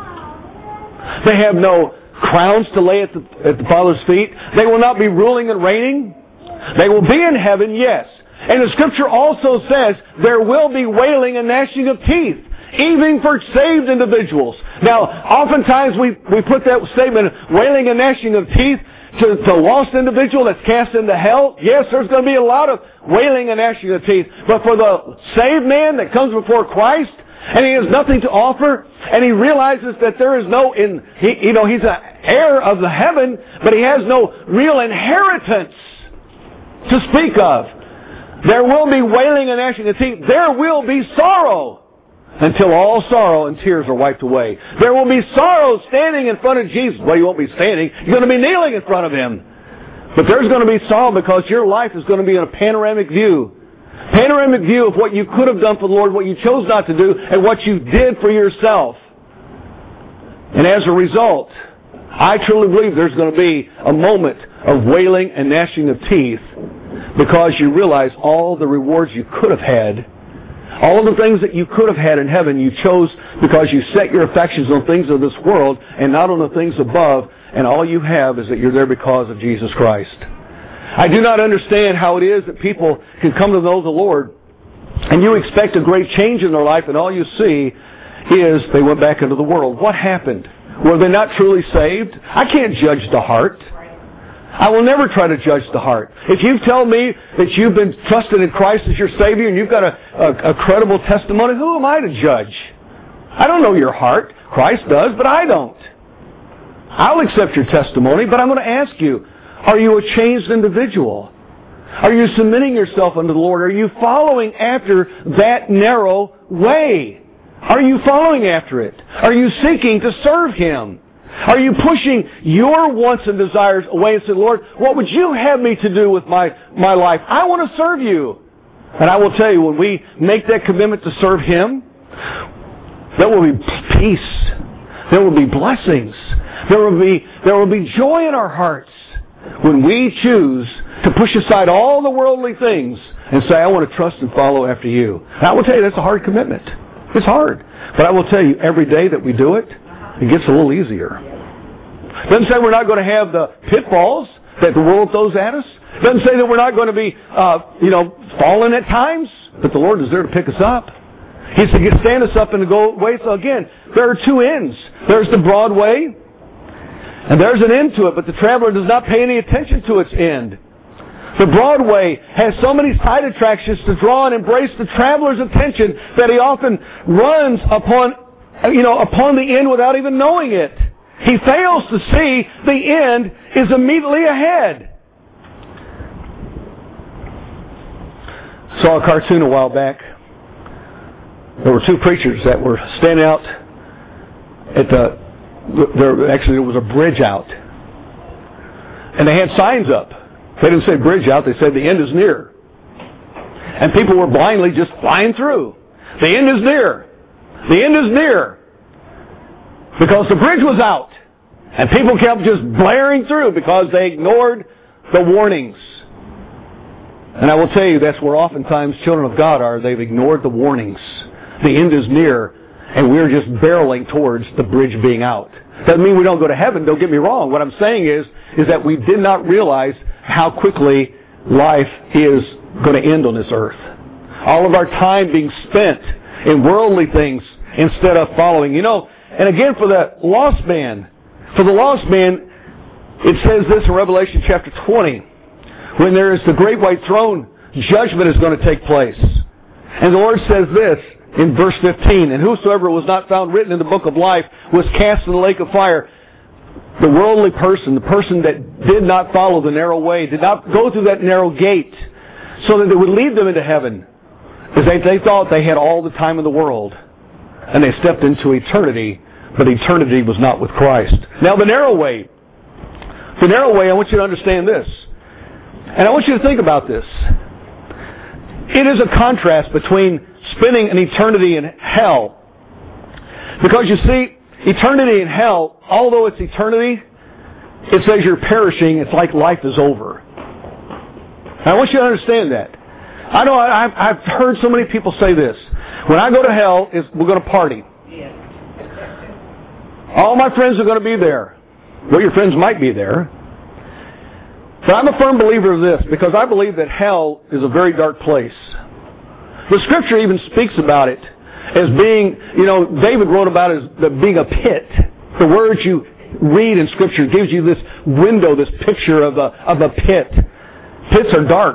They have no crowns to lay at the, at the Father's feet. They will not be ruling and reigning. They will be in heaven, yes. And the Scripture also says there will be wailing and gnashing of teeth, even for saved individuals. Now, oftentimes we, we put that statement, wailing and gnashing of teeth, to the lost individual that's cast into hell. Yes, there's going to be a lot of wailing and gnashing of teeth. But for the saved man that comes before Christ, and he has nothing to offer, and he realizes that there is no, in, he, you know, he's an heir of the heaven, but he has no real inheritance to speak of. There will be wailing and gnashing of teeth. There will be sorrow until all sorrow and tears are wiped away. There will be sorrow standing in front of Jesus. Well, you won't be standing. You're going to be kneeling in front of Him. But there's going to be sorrow because your life is going to be in a panoramic view. Panoramic view of what you could have done for the Lord, what you chose not to do, and what you did for yourself. And as a result, I truly believe there's going to be a moment of wailing and gnashing of teeth because you realize all the rewards you could have had, all the things that you could have had in heaven, you chose because you set your affections on things of this world and not on the things above, and all you have is that you're there because of Jesus Christ. I do not understand how it is that people can come to know the Lord and you expect a great change in their life, and all you see is they went back into the world. What happened? Were they not truly saved? I can't judge the heart. I will never try to judge the heart. If you tell me that you've been trusted in Christ as your Savior and you've got a, a, a credible testimony, who am I to judge? I don't know your heart. Christ does, but I don't. I'll accept your testimony, but I'm going to ask you, are you a changed individual? Are you submitting yourself unto the Lord? Are you following after that narrow way? Are you following after it? Are you seeking to serve Him? Are you pushing your wants and desires away and saying, Lord, what would you have me to do with my, my life? I want to serve you. And I will tell you, when we make that commitment to serve Him, there will be peace. There will be blessings. There will be, there will be joy in our hearts when we choose to push aside all the worldly things and say, I want to trust and follow after you. And I will tell you, that's a hard commitment. It's hard. But I will tell you, every day that we do it, it gets a little easier. It doesn't say we're not going to have the pitfalls that the world throws at us. It doesn't say that we're not going to be, uh, you know, fallen at times. But the Lord is there to pick us up. He's to stand us up in the way. So again, there are two ends. There's the broad way, and there's an end to it. But the traveler does not pay any attention to its end. The broad way has so many side attractions to draw and embrace the traveler's attention that he often runs upon you know, upon the end without even knowing it. He fails to see the end is immediately ahead. Saw a cartoon a while back. There were two preachers that were standing out at the, there actually there was a bridge out. And they had signs up. They didn't say bridge out, they said the end is near. And people were blindly just flying through. The end is near. The end is near. Because the bridge was out. And people kept just blaring through because they ignored the warnings. And I will tell you, that's where oftentimes children of God are. They've ignored the warnings. The end is near, and we're just barreling towards the bridge being out. Doesn't mean we don't go to heaven, don't get me wrong. What I'm saying is, is that we did not realize how quickly life is going to end on this earth. All of our time being spent in worldly things instead of following. You know, and again for the lost man, for the lost man, it says this in Revelation chapter twenty. When there is the great white throne, judgment is going to take place. And the Lord says this in verse fifteen, and whosoever was not found written in the book of life was cast in the lake of fire. The worldly person, the person that did not follow the narrow way, did not go through that narrow gate so that it would lead them into heaven, because they, they thought they had all the time in the world. And they stepped into eternity, but eternity was not with Christ. Now the narrow way, the narrow way, I want you to understand this. And I want you to think about this. It is a contrast between spending an eternity in hell. Because you see, eternity in hell, although it's eternity, it says you're perishing, it's like life is over. And I want you to understand that. I know I've, I've heard so many people say this. When I go to hell, it's, we're going to party. All my friends are going to be there. Well, your friends might be there. But I'm a firm believer of this, because I believe that hell is a very dark place. The Scripture even speaks about it as being, you know, David wrote about it as being a pit. The words you read in Scripture gives you this window, this picture of a, of a pit. Pits are dark.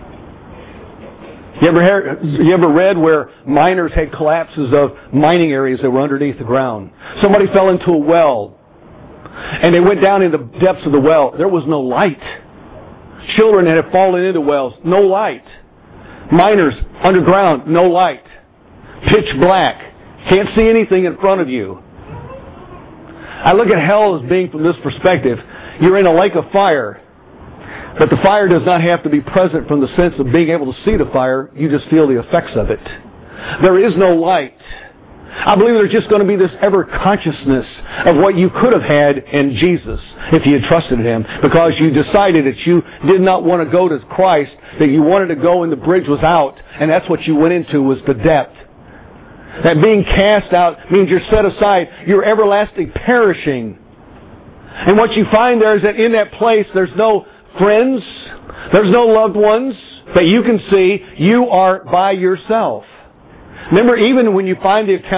You ever, heard, you ever read where miners had collapses of mining areas that were underneath the ground? Somebody fell into a well, and they went down in the depths of the well. There was no light. Children that had fallen into wells, no light. Miners underground, no light. Pitch black. Can't see anything in front of you. I look at hell as being from this perspective. You're in a lake of fire, but the fire does not have to be present from the sense of being able to see the fire. You just feel the effects of it. There is no light. I believe there's just going to be this ever consciousness of what you could have had in Jesus if you had trusted Him, because you decided that you did not want to go to Christ, that you wanted to go and the bridge was out, and that's what you went into, was the depth. That being cast out means you're set aside, you're everlasting perishing. And what you find there is that in that place there's no friends, there's no loved ones that you can see. You are by yourself. Remember, even when you find the account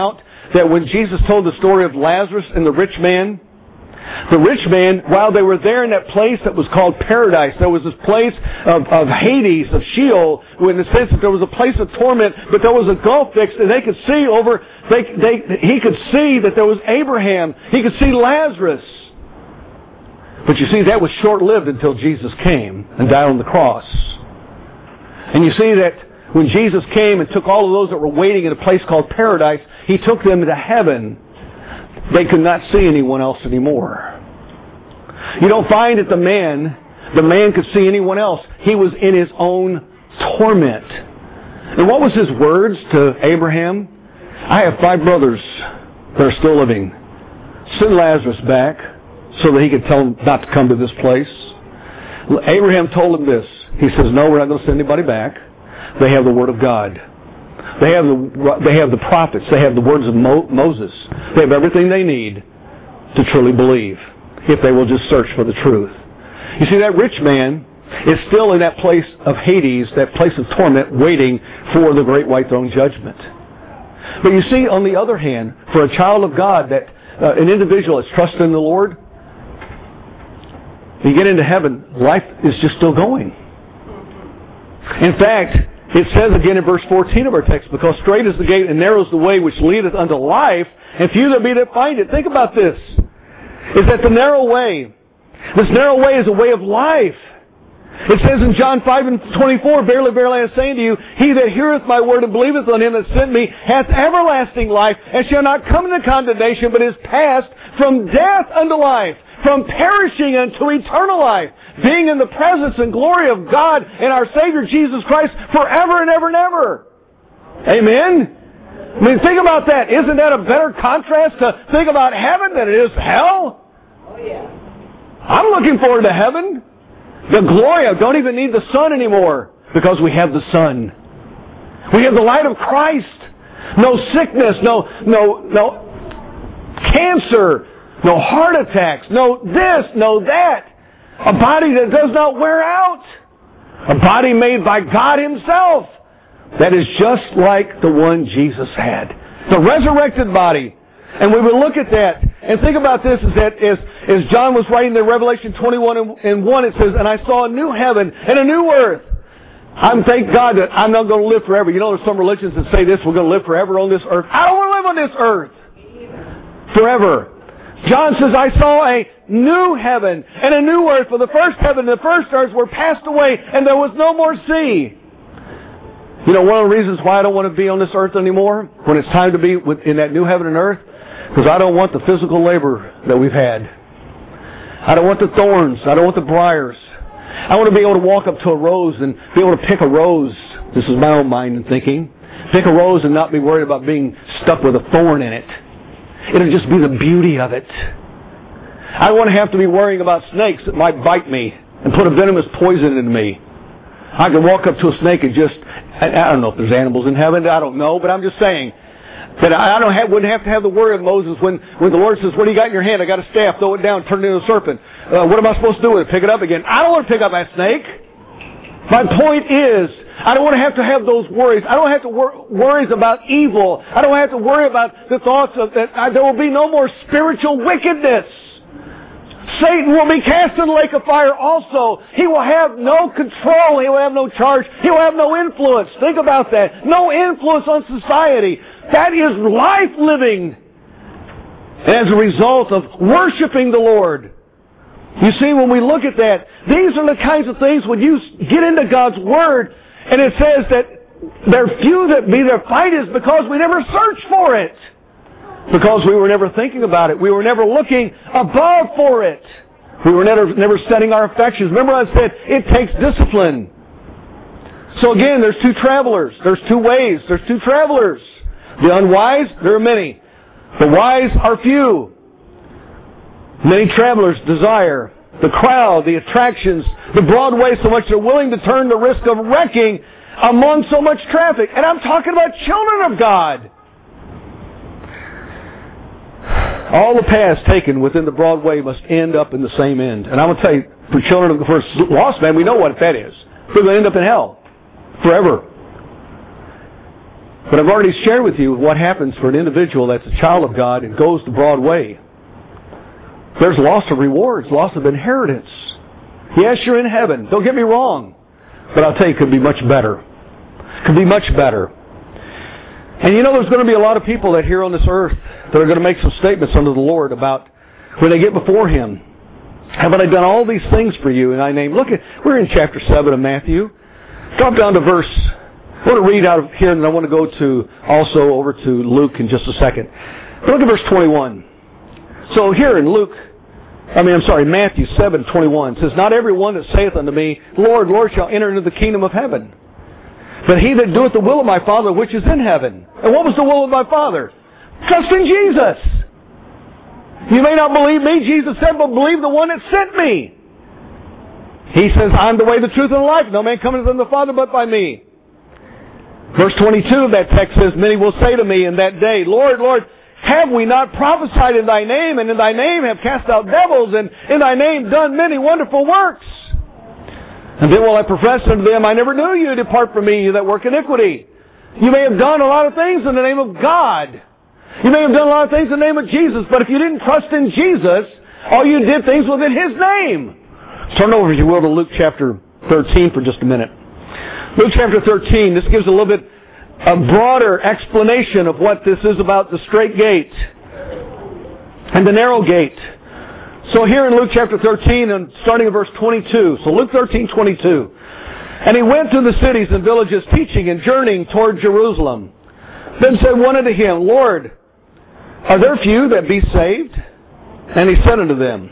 that when Jesus told the story of Lazarus and the rich man, the rich man, while they were there in that place that was called paradise, there was this place of, of Hades, of Sheol, in the sense that there was a place of torment, but there was a gulf fixed, and they could see over, they, they, he could see that there was Abraham, he could see Lazarus. But you see, that was short-lived until Jesus came and died on the cross. And you see that when Jesus came and took all of those that were waiting in a place called paradise, He took them to heaven. They could not see anyone else anymore. You don't find that the man, the man could see anyone else. He was in his own torment. And what was his words to Abraham? I have five brothers that are still living. Send Lazarus back so that he could tell them not to come to this place. Abraham told him this. He says, no, we're not going to send anybody back. They have the Word of God. They have the, they have the prophets. They have the words of Mo, Moses. They have everything they need to truly believe if they will just search for the truth. You see, that rich man is still in that place of Hades, that place of torment, waiting for the great white throne judgment. But you see, on the other hand, for a child of God, that uh, an individual that's trusted in the Lord, you get into heaven, life is just still going. In fact, it says again in verse fourteen of our text, because straight is the gate and narrow is the way which leadeth unto life, and few there be that find it. Think about this. Is that the narrow way? This narrow way is a way of life. It says in John five and twenty-four, Verily, verily, I say unto you, he that heareth my word and believeth on him that sent me hath everlasting life, and shall not come into condemnation, but is passed from death unto life, from perishing unto eternal life, being in the presence and glory of God and our Savior Jesus Christ forever and ever and ever. Amen? I mean, think about that. Isn't that a better contrast to think about heaven than it is hell? Oh, yeah. I'm looking forward to heaven. The glory. I don't even need the sun anymore because we have the sun. We have the light of Christ. No sickness, no, no, no cancer, no heart attacks, no this, no that. A body that does not wear out. A body made by God Himself. That is just like the one Jesus had. The resurrected body. And we would look at that and think about this, is that as, as John was writing in Revelation twenty-one and one, it says, and I saw a new heaven and a new earth. I'm thank God that I'm not going to live forever. You know, there's some religions that say this, we're going to live forever on this earth. I don't want to live on this earth forever. John says, I saw a new heaven and a new earth. For the first heaven and the first earth were passed away, and there was no more sea. You know, one of the reasons why I don't want to be on this earth anymore, when it's time to be in that new heaven and earth, because I don't want the physical labor that we've had. I don't want the thorns. I don't want the briars. I want to be able to walk up to a rose and be able to pick a rose. This is my own mind and thinking. Pick a rose and not be worried about being stuck with a thorn in it. It'll just be the beauty of it. I don't want to have to be worrying about snakes that might bite me and put a venomous poison into me. I can walk up to a snake and just, I, I don't know if there's animals in heaven, I don't know, but I'm just saying that I don't have, wouldn't have to have the worry of Moses when, when the Lord says, what do you got in your hand? I got a staff, throw it down, turn it into a serpent. Uh, what am I supposed to do with it? Pick it up again. I don't want to pick up that snake. My point is, I don't want to have to have those worries. I don't have to wor- worries about evil. I don't have to worry about the thoughts of that. Uh, there will be no more spiritual wickedness. Satan will be cast in the lake of fire also. He will have no control. He will have no charge. He will have no influence. Think about that. No influence on society. That is life living as a result of worshiping the Lord. You see, when we look at that, these are the kinds of things when you get into God's Word, and it says that there are few that be their fight is because we never searched for it. Because we were never thinking about it. We were never looking above for it. We were never, never setting our affections. Remember I said, it takes discipline. So again, there's two travelers. There's two ways. There's two travelers. The unwise, there are many. The wise are few. Many travelers desire the crowd, the attractions, the broad way so much they're willing to turn the risk of wrecking among so much traffic. And I'm talking about children of God. All the paths taken within the broad way must end up in the same end. And I'm going to tell you, for children of the first lost man, we know what that is. We're going to end up in hell forever. But I've already shared with you what happens for an individual that's a child of God and goes the broad way. There's loss of rewards, loss of inheritance. Yes, you're in heaven. Don't get me wrong. But I'll tell you, it could be much better. It could be much better. And you know, there's going to be a lot of people that here on this earth that are going to make some statements unto the Lord about when they get before Him. Haven't I done all these things for you in Thy name? Look at, we're in chapter seven of Matthew. Drop down to verse, I want to read out of here, and I want to go to also over to Luke in just a second. Look at verse twenty-one. So here in Luke, I mean, I'm sorry, Matthew seven twenty-one says, Not every one that saith unto me, Lord, Lord, shall enter into the kingdom of heaven, but he that doeth the will of my Father which is in heaven. And what was the will of my Father? Trust in Jesus. You may not believe me, Jesus said, but believe the one that sent me. He says, I'm the way, the truth, and the life. No man cometh unto the Father but by me. Verse twenty-two of that text says, Many will say to me in that day, Lord, Lord, have we not prophesied in Thy name, and in Thy name have cast out devils, and in Thy name done many wonderful works? And then will I profess unto them, I never knew you, depart from me, you that work iniquity. You may have done a lot of things in the name of God. You may have done a lot of things in the name of Jesus, but if you didn't trust in Jesus, all you did things within His name. Turn over, if you will, to Luke chapter thirteen for just a minute. Luke chapter thirteen, this gives a little bit a broader explanation of what this is about the straight gate and the narrow gate. So here in Luke chapter thirteen, and starting at verse twenty-two, so Luke thirteen twenty-two, And he went to the cities and villages teaching and journeying toward Jerusalem. Then said one unto him, Lord, are there few that be saved? And he said unto them,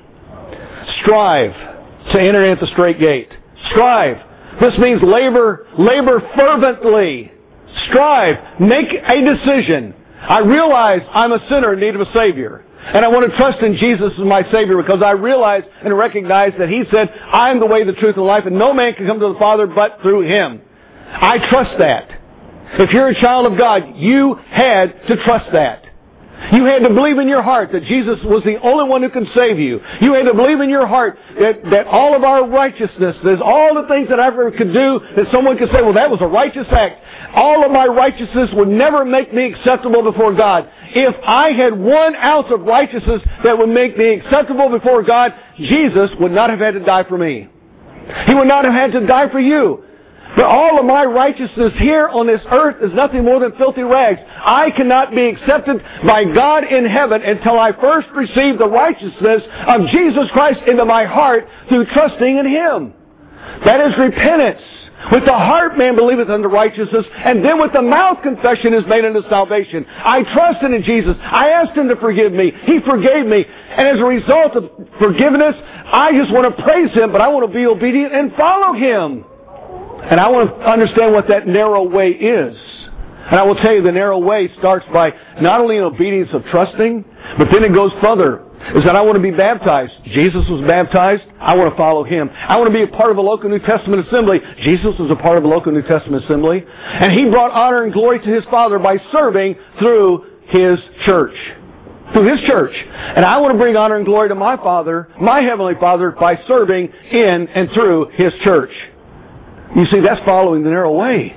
Strive to enter into the straight gate. Strive. This means labor, labor fervently. Strive. Make a decision. I realize I'm a sinner in need of a Savior. And I want to trust in Jesus as my Savior because I realize and recognize that He said, I am the way, the truth, and the life, and no man can come to the Father but through Him. I trust that. If you're a child of God, you had to trust that. You had to believe in your heart that Jesus was the only one who can save you. You had to believe in your heart that, that all of our righteousness, there's all the things that I ever could do that someone could say, well, that was a righteous act. All of my righteousness would never make me acceptable before God. If I had one ounce of righteousness that would make me acceptable before God, Jesus would not have had to die for me. He would not have had to die for you. But all of my righteousness here on this earth is nothing more than filthy rags. I cannot be accepted by God in heaven until I first receive the righteousness of Jesus Christ into my heart through trusting in Him. That is repentance. With the heart man believeth unto righteousness, and then with the mouth confession is made unto salvation. I trusted in Jesus. I asked Him to forgive me. He forgave me. And as a result of forgiveness, I just want to praise Him, but I want to be obedient and follow Him. And I want to understand what that narrow way is. And I will tell you the narrow way starts by not only an obedience of trusting, but then it goes further. Is that I want to be baptized. Jesus was baptized. I want to follow Him. I want to be a part of a local New Testament assembly. Jesus was a part of a local New Testament assembly. And He brought honor and glory to His Father by serving through His church. Through His church. And I want to bring honor and glory to my Father, my Heavenly Father, by serving in and through His church. You see, that's following the narrow way.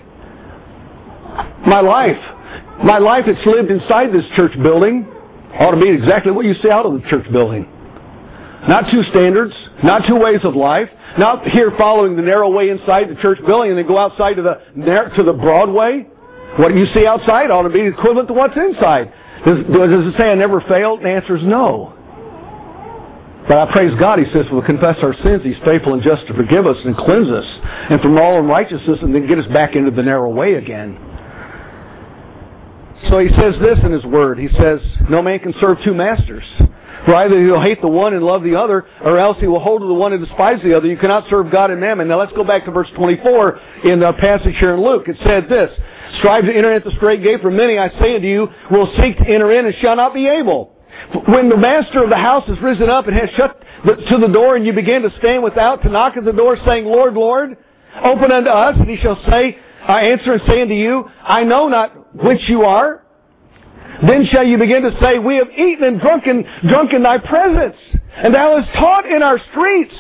My life, my life that's lived inside this church building ought to be exactly what you see out of the church building. Not two standards, not two ways of life, not here following the narrow way inside the church building and then go outside to the to the broad way. What you see outside ought to be equivalent to what's inside. Does, does it say I never failed? The answer is no. But I praise God, He says, we'll confess our sins. He's faithful and just to forgive us and cleanse us and from all unrighteousness and then get us back into the narrow way again. So He says this in His Word. He says, no man can serve two masters. For either He will hate the one and love the other, or else He will hold to the one and despise the other. You cannot serve God and mammon. Now let's go back to verse twenty-four in the passage here in Luke. It said this, Strive to enter into the straight gate, for many, I say unto you, will seek to enter in and shall not be able. When the master of the house has risen up and has shut to the door, and you begin to stand without, to knock at the door, saying, Lord, Lord, open unto us, and He shall say, I answer and say unto you, I know not which you are. Then shall you begin to say, we have eaten and drunken, drunk in Thy presence, and Thou hast taught in our streets.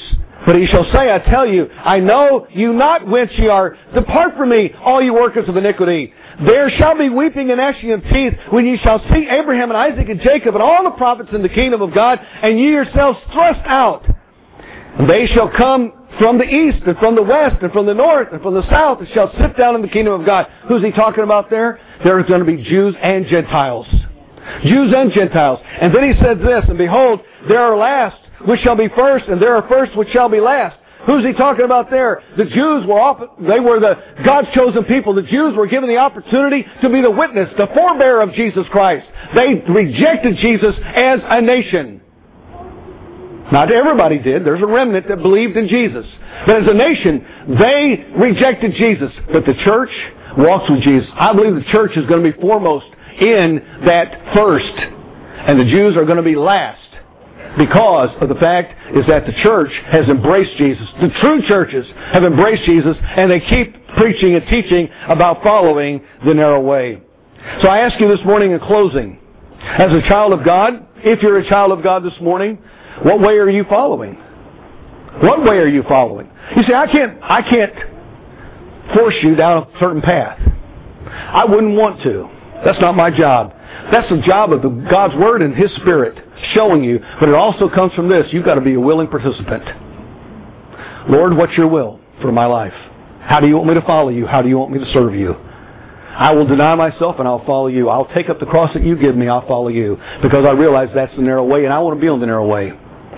But he shall say, I tell you, I know you not whence ye are. Depart from me, all you workers of iniquity. There shall be weeping and gnashing of teeth when ye shall see Abraham and Isaac and Jacob and all the prophets in the kingdom of God, and ye yourselves thrust out. And they shall come from the east and from the west and from the north and from the south and shall sit down in the kingdom of God. Who's he talking about there? There's going to be Jews and Gentiles. Jews and Gentiles. And then he said this, and behold, there are last which shall be first, and there are first which shall be last. Who's he talking about there? The Jews were often, they were the God's chosen people. The Jews were given the opportunity to be the witness, the forebearer of Jesus Christ. They rejected Jesus as a nation. Not everybody did. There's a remnant that believed in Jesus. But as a nation, they rejected Jesus. But the church walks with Jesus. I believe the church is going to be foremost in that first. And the Jews are going to be last. Because of the fact is that the church has embraced Jesus. The true churches have embraced Jesus, and they keep preaching and teaching about following the narrow way. So I ask you this morning in closing, as a child of God, if you're a child of God this morning, what way are you following? What way are you following? You see, I can't, I can't force you down a certain path. I wouldn't want to. That's not my job. That's the job of the, God's Word and His Spirit showing you. But it also comes from this. You've got to be a willing participant. Lord, what's your will for my life? How do you want me to follow you? How do you want me to serve you? I will deny myself and I'll follow you. I'll take up the cross that you give me. I'll follow you. Because I realize that's the narrow way and I want to be on the narrow way.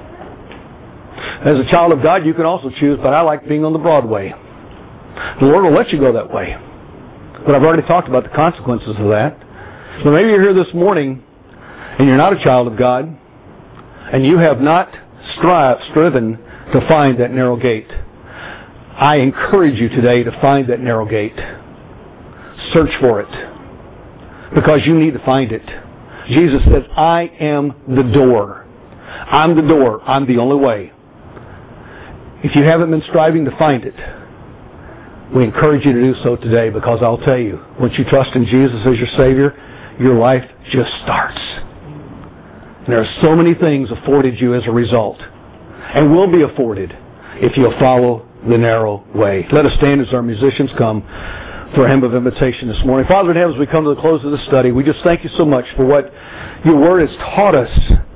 As a child of God, you can also choose, but I like being on the broad way. The Lord will let you go that way. But I've already talked about the consequences of that. So maybe you're here this morning and you're not a child of God and you have not strive, striven to find that narrow gate. I encourage you today to find that narrow gate. Search for it because you need to find it. Jesus says, I am the door. I'm the door. I'm the only way. If you haven't been striving to find it, we encourage you to do so today because I'll tell you, once you trust in Jesus as your Savior, your life just starts. And there are so many things afforded you as a result and will be afforded if you'll follow the narrow way. Let us stand as our musicians come for a hymn of invitation this morning. Father in heaven, as we come to the close of the study, we just thank you so much for what your Word has taught us.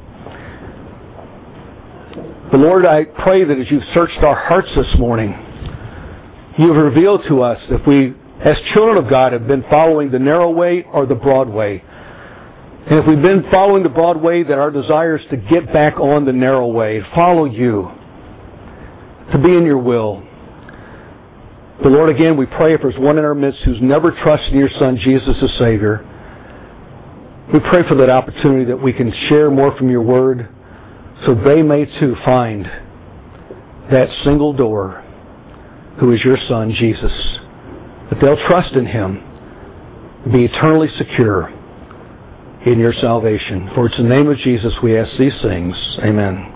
But Lord, I pray that as you've searched our hearts this morning, you've revealed to us if we, as children of God, have been following the narrow way or the broad way. And if we've been following the broad way, that our desire is to get back on the narrow way, follow you, to be in your will. But Lord, again, we pray if there's one in our midst who's never trusted in your Son, Jesus as Savior, we pray for that opportunity that we can share more from your Word so they may too find that single door who is your Son, Jesus. That they'll trust in Him, be eternally secure in your salvation. For it's in the name of Jesus we ask these things. Amen.